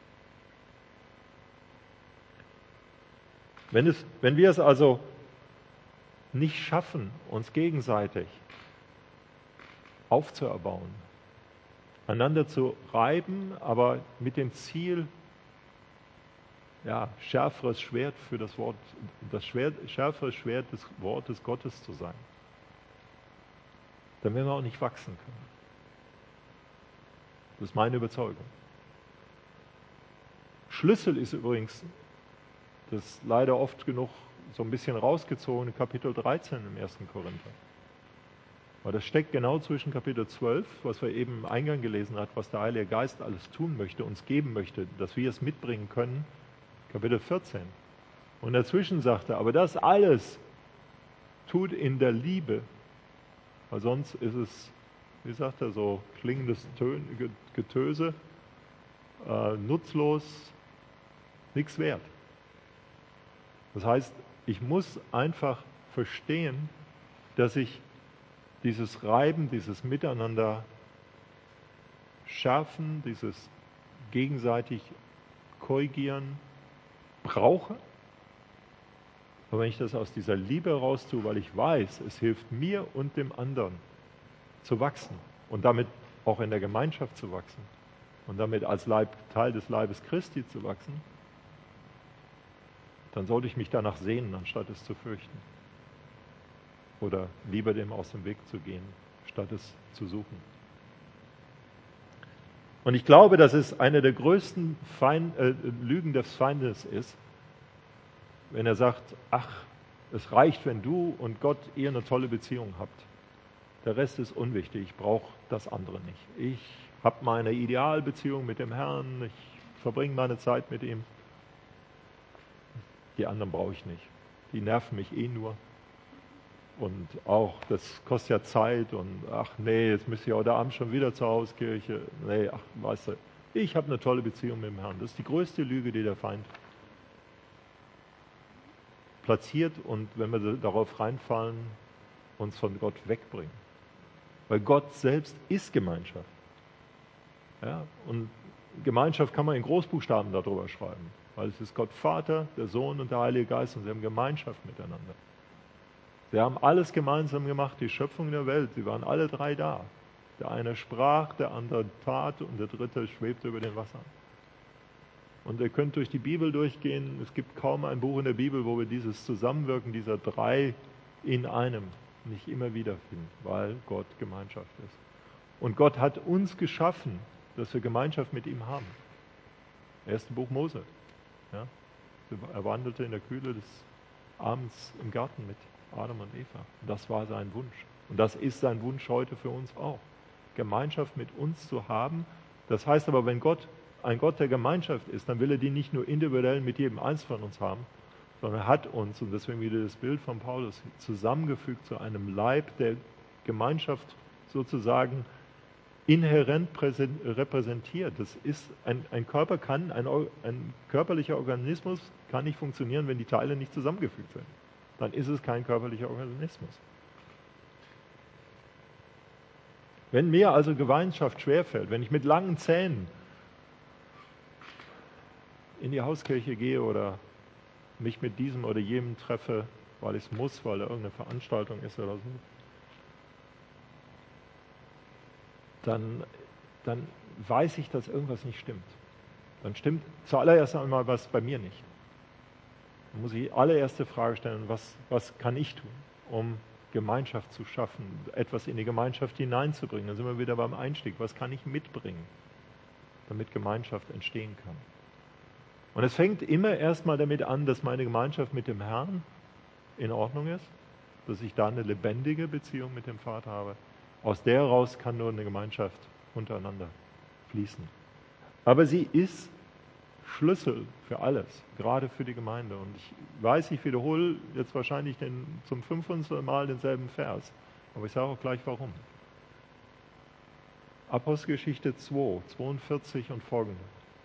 Wenn, es, wenn wir es also nicht schaffen, uns gegenseitig aufzuerbauen, einander zu reiben, aber mit dem Ziel, ja, schärferes Schwert für das Wort, das Schwert, schärfere Schwert des Wortes Gottes zu sein, dann werden wir auch nicht wachsen können. Das ist meine Überzeugung. Schlüssel ist übrigens, das leider oft genug so ein bisschen rausgezogen in Kapitel dreizehn im ersten Korinther. Weil das steckt genau zwischen Kapitel zwölf, was wir eben im Eingang gelesen haben, was der Heilige Geist alles tun möchte, uns geben möchte, dass wir es mitbringen können, Kapitel vierzehn. Und dazwischen sagt er, aber das alles tut in der Liebe, weil sonst ist es, wie sagt er, so klingendes Tön, Getöse, äh, nutzlos, nichts wert. Das heißt, ich muss einfach verstehen, dass ich dieses Reiben, dieses Miteinander schärfen, dieses gegenseitig korrigieren brauche. Aber wenn ich das aus dieser Liebe raus tue, weil ich weiß, es hilft mir und dem anderen zu wachsen und damit auch in der Gemeinschaft zu wachsen und damit als Leib, Teil des Leibes Christi zu wachsen, dann sollte ich mich danach sehnen, anstatt es zu fürchten. Oder lieber dem aus dem Weg zu gehen, statt es zu suchen. Und ich glaube, dass es eine der größten Feind, äh, Lügen des Feindes ist, wenn er sagt, ach, es reicht, wenn du und Gott ihr eine tolle Beziehung habt. Der Rest ist unwichtig, ich brauche das andere nicht. Ich habe meine Idealbeziehung mit dem Herrn, ich verbringe meine Zeit mit ihm. Die anderen brauche ich nicht. Die nerven mich eh nur. Und auch, das kostet ja Zeit und ach nee, jetzt müsste ich heute Abend schon wieder zur Hauskirche. Nee, ach, weißt du, ich habe eine tolle Beziehung mit dem Herrn. Das ist die größte Lüge, die der Feind platziert und wenn wir darauf reinfallen, uns von Gott wegbringen. Weil Gott selbst ist Gemeinschaft. Ja, und Gemeinschaft kann man in Großbuchstaben darüber schreiben, weil es ist Gott Vater, der Sohn und der Heilige Geist und sie haben Gemeinschaft miteinander. Sie haben alles gemeinsam gemacht, die Schöpfung der Welt, sie waren alle drei da. Der eine sprach, der andere tat und der dritte schwebte über den Wassern. Und ihr könnt durch die Bibel durchgehen, es gibt kaum ein Buch in der Bibel, wo wir dieses Zusammenwirken dieser drei in einem nicht immer wiederfinden, weil Gott Gemeinschaft ist. Und Gott hat uns geschaffen, dass wir Gemeinschaft mit ihm haben. Erste Buch Mose. Ja? Er wandelte in der Kühle des Abends im Garten mit Adam und Eva. Das war sein Wunsch. Und das ist sein Wunsch heute für uns auch. Gemeinschaft mit uns zu haben. Das heißt aber, wenn Gott ein Gott der Gemeinschaft ist, dann will er die nicht nur individuell mit jedem eins von uns haben, sondern er hat uns, und deswegen wieder das Bild von Paulus, zusammengefügt zu einem Leib, der Gemeinschaft sozusagen inhärent repräsentiert. Das ist ein, ein Körper kann, ein, ein körperlicher Organismus kann nicht funktionieren, wenn die Teile nicht zusammengefügt sind. Dann ist es kein körperlicher Organismus. Wenn mir also Gemeinschaft schwerfällt, wenn ich mit langen Zähnen in die Hauskirche gehe oder mich mit diesem oder jenem treffe, weil ich es muss, weil da irgendeine Veranstaltung ist oder so, dann, dann weiß ich, dass irgendwas nicht stimmt. Dann stimmt zuallererst einmal was bei mir nicht. Dann muss ich die allererste Frage stellen, was, was kann ich tun, um Gemeinschaft zu schaffen, etwas in die Gemeinschaft hineinzubringen. Dann sind wir wieder beim Einstieg. Was kann ich mitbringen, damit Gemeinschaft entstehen kann? Und es fängt immer erstmal damit an, dass meine Gemeinschaft mit dem Herrn in Ordnung ist, dass ich da eine lebendige Beziehung mit dem Vater habe. Aus der heraus kann nur eine Gemeinschaft untereinander fließen. Aber sie ist Schlüssel für alles, gerade für die Gemeinde. Und ich weiß, ich wiederhole jetzt wahrscheinlich den, zum fünfhundertsten Mal denselben Vers, aber ich sage auch gleich warum. Apostelgeschichte zwei, zweiundvierzig und folgende.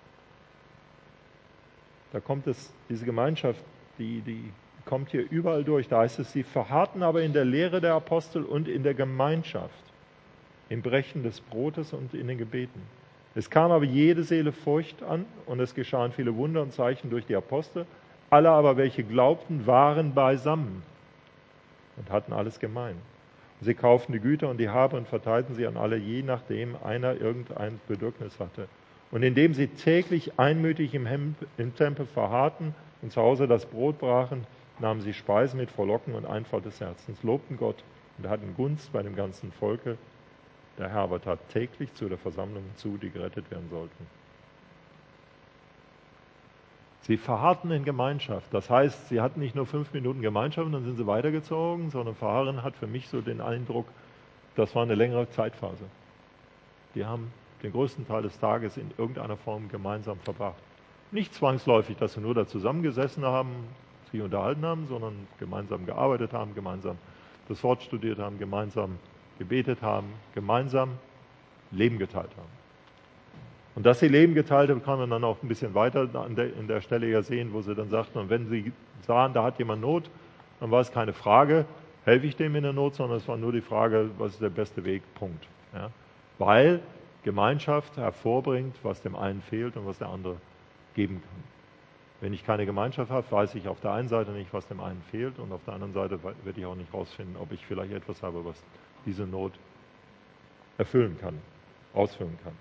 Da kommt es, diese Gemeinschaft, die, die kommt hier überall durch. Da heißt es, sie verharrten aber in der Lehre der Apostel und in der Gemeinschaft, im Brechen des Brotes und in den Gebeten. Es kam aber jede Seele Furcht an und es geschahen viele Wunder und Zeichen durch die Apostel. Alle aber, welche glaubten, waren beisammen und hatten alles gemein. Und sie kauften die Güter und die Habe und verteilten sie an alle, je nachdem einer irgendein Bedürfnis hatte. Und indem sie täglich einmütig im, Hem- im Tempel verharrten und zu Hause das Brot brachen, nahmen sie Speisen mit Frohlocken und Einfalt des Herzens, lobten Gott und hatten Gunst bei dem ganzen Volke. Der Herr aber tat täglich zu der Versammlung zu, die gerettet werden sollten. Sie verharrten in Gemeinschaft. Das heißt, sie hatten nicht nur fünf Minuten Gemeinschaft und dann sind sie weitergezogen, sondern Verharren hat für mich so den Eindruck, das war eine längere Zeitphase. Die haben den größten Teil des Tages in irgendeiner Form gemeinsam verbracht. Nicht zwangsläufig, dass sie nur da zusammengesessen haben, sich unterhalten haben, sondern gemeinsam gearbeitet haben, gemeinsam das Wort studiert haben, gemeinsam gebetet haben, gemeinsam Leben geteilt haben. Und dass sie Leben geteilt haben, kann man dann auch ein bisschen weiter an der, in der Stelle ja sehen, wo sie dann sagten, und wenn sie sahen, da hat jemand Not, dann war es keine Frage, helfe ich dem in der Not, sondern es war nur die Frage, was ist der beste Weg, Punkt. Ja? Weil Gemeinschaft hervorbringt, was dem einen fehlt und was der andere geben kann. Wenn ich keine Gemeinschaft habe, weiß ich auf der einen Seite nicht, was dem einen fehlt und auf der anderen Seite werde ich auch nicht rausfinden, ob ich vielleicht etwas habe, was diese Not erfüllen kann, ausfüllen kann.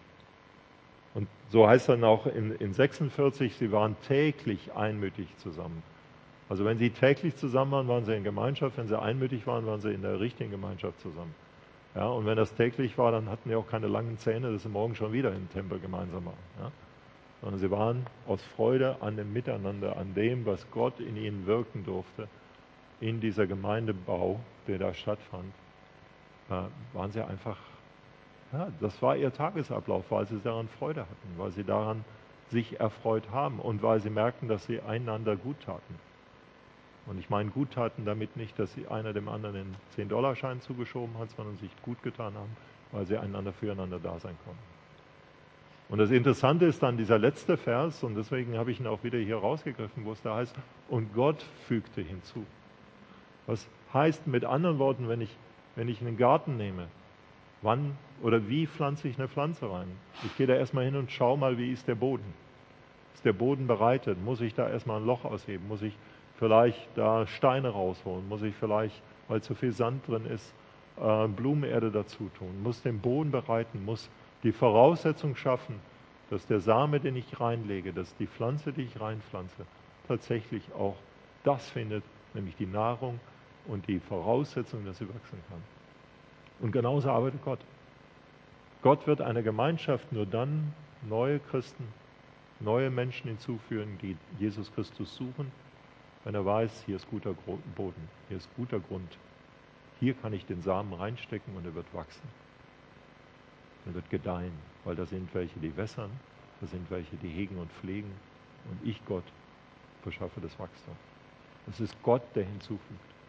Und so heißt dann auch in, in sechsundvierzig, sie waren täglich einmütig zusammen. Also wenn sie täglich zusammen waren, waren sie in Gemeinschaft, wenn sie einmütig waren, waren sie in der richtigen Gemeinschaft zusammen. Ja, und wenn das täglich war, dann hatten die auch keine langen Zähne, dass sie morgen schon wieder im Tempel gemeinsam waren. Ja? Sondern sie waren aus Freude an dem Miteinander, an dem, was Gott in ihnen wirken durfte, in dieser Gemeindebau, der da stattfand, äh, waren sie einfach, ja, das war ihr Tagesablauf, weil sie daran Freude hatten, weil sie daran sich erfreut haben und weil sie merkten, dass sie einander gut taten. Und ich meine gut taten damit nicht, dass sie einer dem anderen den zehn-Dollar-Schein zugeschoben hat, sondern sich gut getan haben, weil sie einander füreinander da sein konnten. Und das Interessante ist dann dieser letzte Vers, und deswegen habe ich ihn auch wieder hier rausgegriffen, wo es da heißt, und Gott fügte hinzu. Was heißt mit anderen Worten, wenn ich, wenn ich einen Garten nehme, wann oder wie pflanze ich eine Pflanze rein? Ich gehe da erstmal hin und schaue mal, wie ist der Boden? Ist der Boden bereitet? Muss ich da erstmal ein Loch ausheben? Muss ich vielleicht da Steine rausholen? Muss ich vielleicht, weil zu viel Sand drin ist, äh, Blumenerde dazu tun? Muss den Boden bereiten? Muss die Voraussetzung schaffen, dass der Same, den ich reinlege, dass die Pflanze, die ich reinpflanze, tatsächlich auch das findet, nämlich die Nahrung und die Voraussetzung, dass sie wachsen kann. Und genauso arbeitet Gott. Gott wird einer Gemeinschaft nur dann neue Christen, neue Menschen hinzuführen, die Jesus Christus suchen, wenn er weiß, hier ist guter Boden, hier ist guter Grund. Hier kann ich den Samen reinstecken und er wird wachsen. Er wird gedeihen, weil da sind welche, die wässern, da sind welche, die hegen und pflegen und ich, Gott, verschaffe das Wachstum. Es ist Gott, der hinzufügt.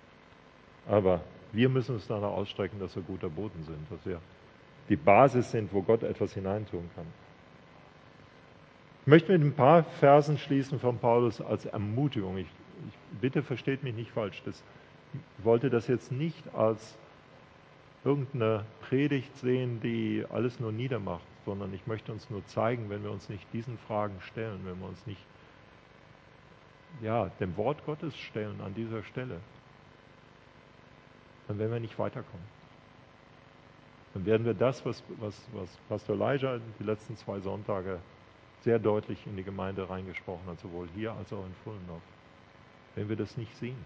Aber wir müssen uns danach ausstrecken, dass wir guter Boden sind, dass wir die Basis sind, wo Gott etwas hineintun kann. Ich möchte mit ein paar Versen schließen von Paulus als Ermutigung. Ich, ich, bitte versteht mich nicht falsch. Das, ich wollte das jetzt nicht als irgendeine Predigt sehen, die alles nur niedermacht, sondern ich möchte uns nur zeigen, wenn wir uns nicht diesen Fragen stellen, wenn wir uns nicht ja, dem Wort Gottes stellen an dieser Stelle, dann werden wir nicht weiterkommen. Dann werden wir das, was, was, was Pastor Elijah die letzten zwei Sonntage sehr deutlich in die Gemeinde reingesprochen hat, sowohl hier als auch in Fullendorf, wenn wir das nicht sehen.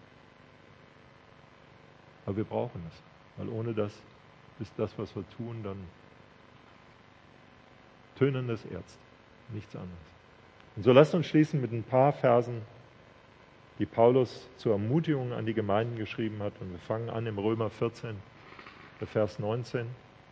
Aber wir brauchen es. Weil ohne das ist das, was wir tun, dann tönendes Erz, nichts anderes. Und so lasst uns schließen mit ein paar Versen, die Paulus zur Ermutigung an die Gemeinden geschrieben hat. Und wir fangen an im Römer vierzehn, der Vers neunzehn.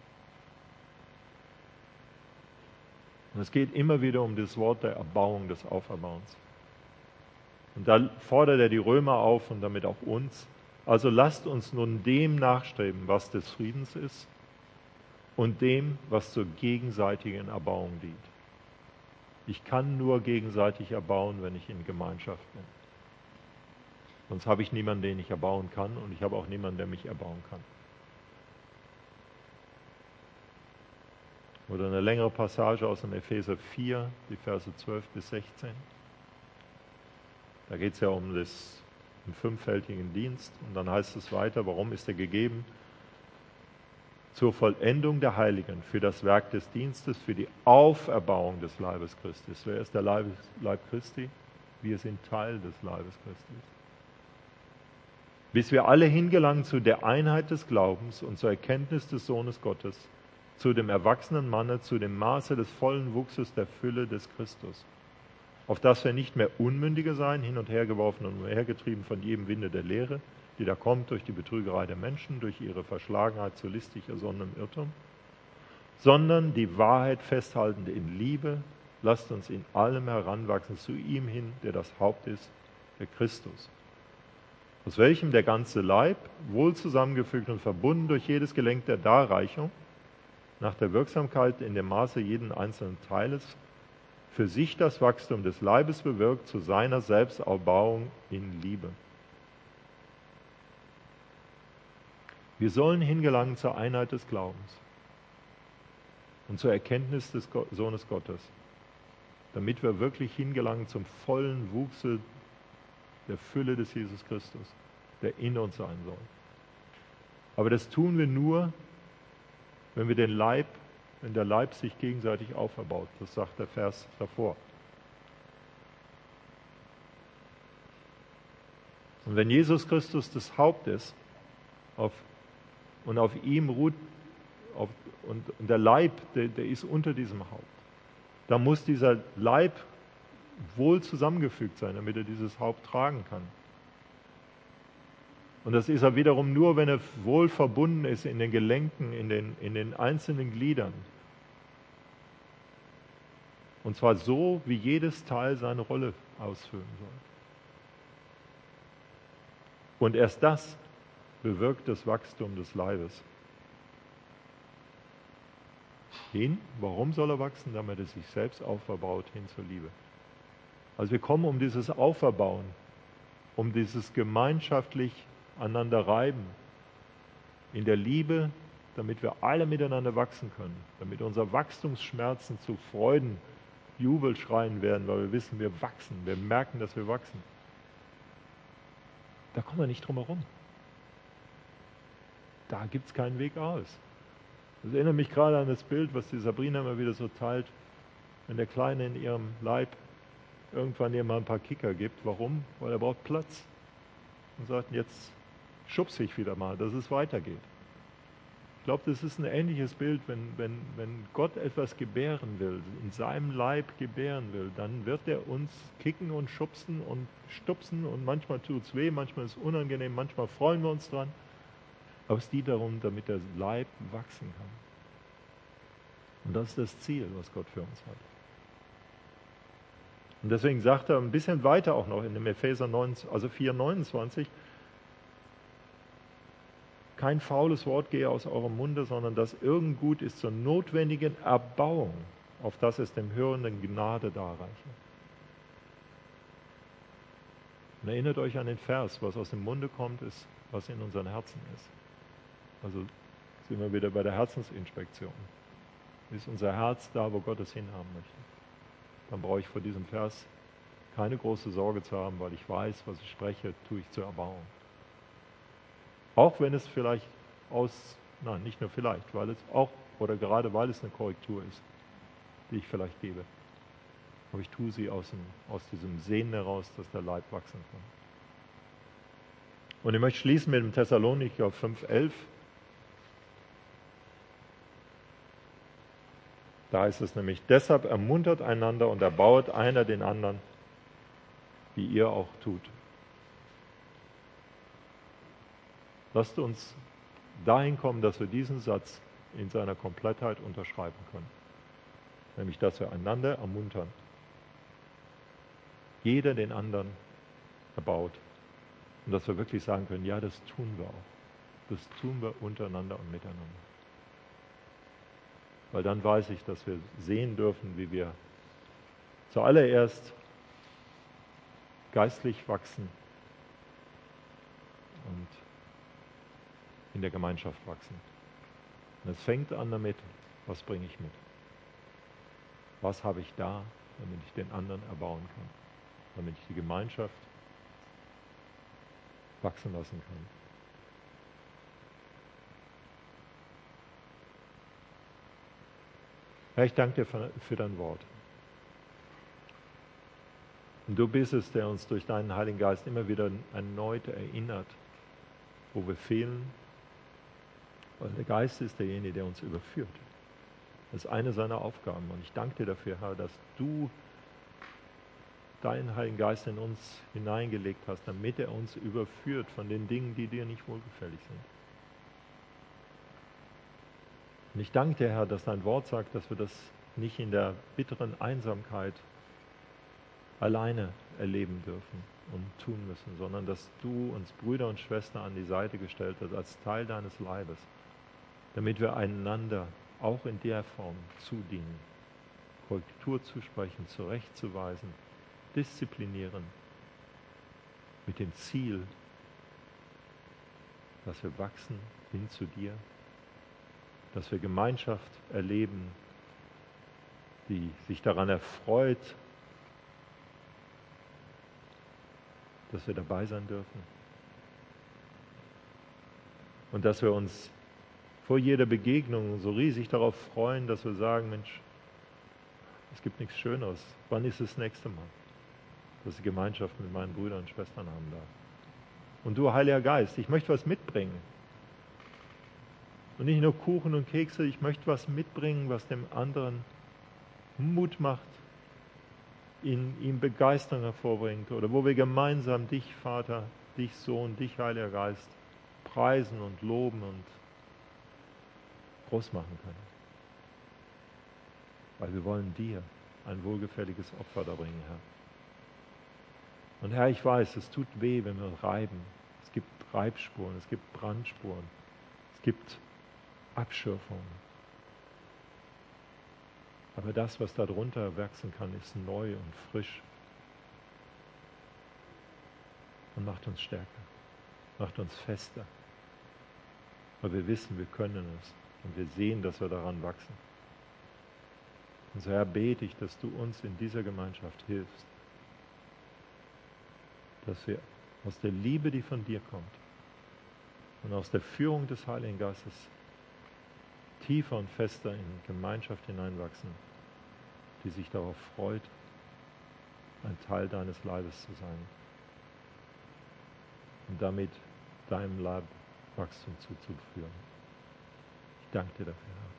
Und es geht immer wieder um das Wort der Erbauung, des Auferbauens. Und da fordert er die Römer auf und damit auch uns, also lasst uns nun dem nachstreben, was des Friedens ist und dem, was zur gegenseitigen Erbauung dient. Ich kann nur gegenseitig erbauen, wenn ich in Gemeinschaft bin. Sonst habe ich niemanden, den ich erbauen kann und ich habe auch niemanden, der mich erbauen kann. Oder eine längere Passage aus dem Epheser vier, die Verse zwölf bis sechzehn. Da geht es ja um das im fünffältigen Dienst. Und dann heißt es weiter, warum ist er gegeben? Zur Vollendung der Heiligen, für das Werk des Dienstes, für die Auferbauung des Leibes Christi. Wer ist der Leib, Leib Christi? Wir sind Teil des Leibes Christi. Bis wir alle hingelangen zu der Einheit des Glaubens und zur Erkenntnis des Sohnes Gottes, zu dem erwachsenen Manne, zu dem Maße des vollen Wuchses der Fülle des Christus. auf dass wir nicht mehr Unmündige seien, hin und her geworfen und umhergetrieben von jedem Winde der Lehre, die da kommt durch die Betrügerei der Menschen, durch ihre Verschlagenheit zu listig ersonnenem Irrtum, sondern die Wahrheit festhaltende in Liebe, lasst uns in allem heranwachsen zu ihm hin, der das Haupt ist, der Christus, aus welchem der ganze Leib, wohl zusammengefügt und verbunden durch jedes Gelenk der Darreichung, nach der Wirksamkeit in dem Maße jeden einzelnen Teiles, für sich das Wachstum des Leibes bewirkt zu seiner Selbsterbauung in Liebe. Wir sollen hingelangen zur Einheit des Glaubens und zur Erkenntnis des Sohnes Gottes, damit wir wirklich hingelangen zum vollen Wuchse der Fülle des Jesus Christus, der in uns sein soll. Aber das tun wir nur, wenn wir den Leib, wenn der Leib sich gegenseitig auferbaut. Das sagt der Vers davor. Und wenn Jesus Christus das Haupt ist auf, und auf ihm ruht, auf, und, und der Leib, der, der ist unter diesem Haupt, dann muss dieser Leib wohl zusammengefügt sein, damit er dieses Haupt tragen kann. Und das ist er wiederum nur, wenn er wohl verbunden ist in den Gelenken, in den, in den einzelnen Gliedern. Und zwar so, wie jedes Teil seine Rolle ausfüllen soll. Und erst das bewirkt das Wachstum des Leibes. Hin, warum soll er wachsen? Damit er sich selbst auferbaut hin zur Liebe. Also wir kommen um dieses Auferbauen, um dieses gemeinschaftlich einander reiben, in der Liebe, damit wir alle miteinander wachsen können, damit unsere Wachstumsschmerzen zu Freuden, Jubel schreien werden, weil wir wissen, wir wachsen, wir merken, dass wir wachsen. Da kommen wir nicht drum herum. Da gibt es keinen Weg aus. Das erinnert mich gerade an das Bild, was die Sabrina immer wieder so teilt, wenn der Kleine in ihrem Leib irgendwann ihr mal ein paar Kicker gibt. Warum? Weil er braucht Platz. Und sagt, jetzt schubse ich wieder mal, dass es weitergeht. Ich glaube, das ist ein ähnliches Bild, wenn, wenn, wenn Gott etwas gebären will, in seinem Leib gebären will, dann wird er uns kicken und schubsen und stupsen und manchmal tut es weh, manchmal ist es unangenehm, manchmal freuen wir uns dran. Aber es dient darum, damit der Leib wachsen kann. Und das ist das Ziel, was Gott für uns hat. Und deswegen sagt er ein bisschen weiter auch noch in dem Epheser neun, also vier neunundzwanzig, kein faules Wort gehe aus eurem Munde, sondern das irgend gut ist zur notwendigen Erbauung, auf das es dem Hörenden Gnade darreiche. Und erinnert euch an den Vers, was aus dem Munde kommt, ist, was in unseren Herzen ist. Also sind wir wieder bei der Herzensinspektion. Ist unser Herz da, wo Gott es hinhaben möchte? Dann brauche ich vor diesem Vers keine große Sorge zu haben, weil ich weiß, was ich spreche, tue ich zur Erbauung. Auch wenn es vielleicht aus, nein, nicht nur vielleicht, weil es auch, oder gerade weil es eine Korrektur ist, die ich vielleicht gebe. Aber ich tue sie aus, dem, aus diesem Sehnen heraus, dass der Leib wachsen kann. Und ich möchte schließen mit dem Thessalonicher fünf elf. Da heißt es nämlich, deshalb ermuntert einander und erbauet einer den anderen, wie ihr auch tut. Lasst uns dahin kommen, dass wir diesen Satz in seiner Komplettheit unterschreiben können. Nämlich, dass wir einander ermuntern. Jeder den anderen erbaut. Und dass wir wirklich sagen können, ja, das tun wir auch. Das tun wir untereinander und miteinander. Weil dann weiß ich, dass wir sehen dürfen, wie wir zuallererst geistlich wachsen und in der Gemeinschaft wachsen. Und es fängt an damit, was bringe ich mit? Was habe ich da, damit ich den anderen erbauen kann? Damit ich die Gemeinschaft wachsen lassen kann. Herr, ich danke dir für, für dein Wort. Und du bist es, der uns durch deinen Heiligen Geist immer wieder erneut erinnert, wo wir fehlen. Weil der Geist ist derjenige, der uns überführt. Das ist eine seiner Aufgaben. Und ich danke dir dafür, Herr, dass du deinen Heiligen Geist in uns hineingelegt hast, damit er uns überführt von den Dingen, die dir nicht wohlgefällig sind. Und ich danke dir, Herr, dass dein Wort sagt, dass wir das nicht in der bitteren Einsamkeit alleine erleben dürfen und tun müssen, sondern dass du uns Brüder und Schwestern an die Seite gestellt hast als Teil deines Leibes, damit wir einander auch in der Form zudienen, Korrektur zusprechen, zurechtzuweisen, disziplinieren, mit dem Ziel, dass wir wachsen hin zu dir, dass wir Gemeinschaft erleben, die sich daran erfreut, dass wir dabei sein dürfen. Und dass wir uns vor jeder Begegnung so riesig darauf freuen, dass wir sagen, Mensch, es gibt nichts Schöneres. Wann ist das nächste Mal, dass ich Gemeinschaft mit meinen Brüdern und Schwestern haben darf? Und du, Heiliger Geist, ich möchte was mitbringen. Und nicht nur Kuchen und Kekse, ich möchte was mitbringen, was dem anderen Mut macht, in ihm Begeisterung hervorbringt, oder wo wir gemeinsam dich, Vater, dich, Sohn, dich, Heiliger Geist, preisen und loben und groß machen können. Weil wir wollen dir ein wohlgefälliges Opfer darbringen, Herr. Und Herr, ich weiß, es tut weh, wenn wir reiben. Es gibt Reibspuren, es gibt Brandspuren, es gibt Abschürfungen. Aber das, was darunter wachsen kann, ist neu und frisch und macht uns stärker, macht uns fester. Weil wir wissen, wir können es und wir sehen, dass wir daran wachsen. Und so, Herr, bete ich, dass du uns in dieser Gemeinschaft hilfst, dass wir aus der Liebe, die von dir kommt, und aus der Führung des Heiligen Geistes tiefer und fester in Gemeinschaft hineinwachsen, die sich darauf freut, ein Teil deines Leibes zu sein und damit deinem Leib Wachstum zuzuführen. Ich danke dir dafür, Herr.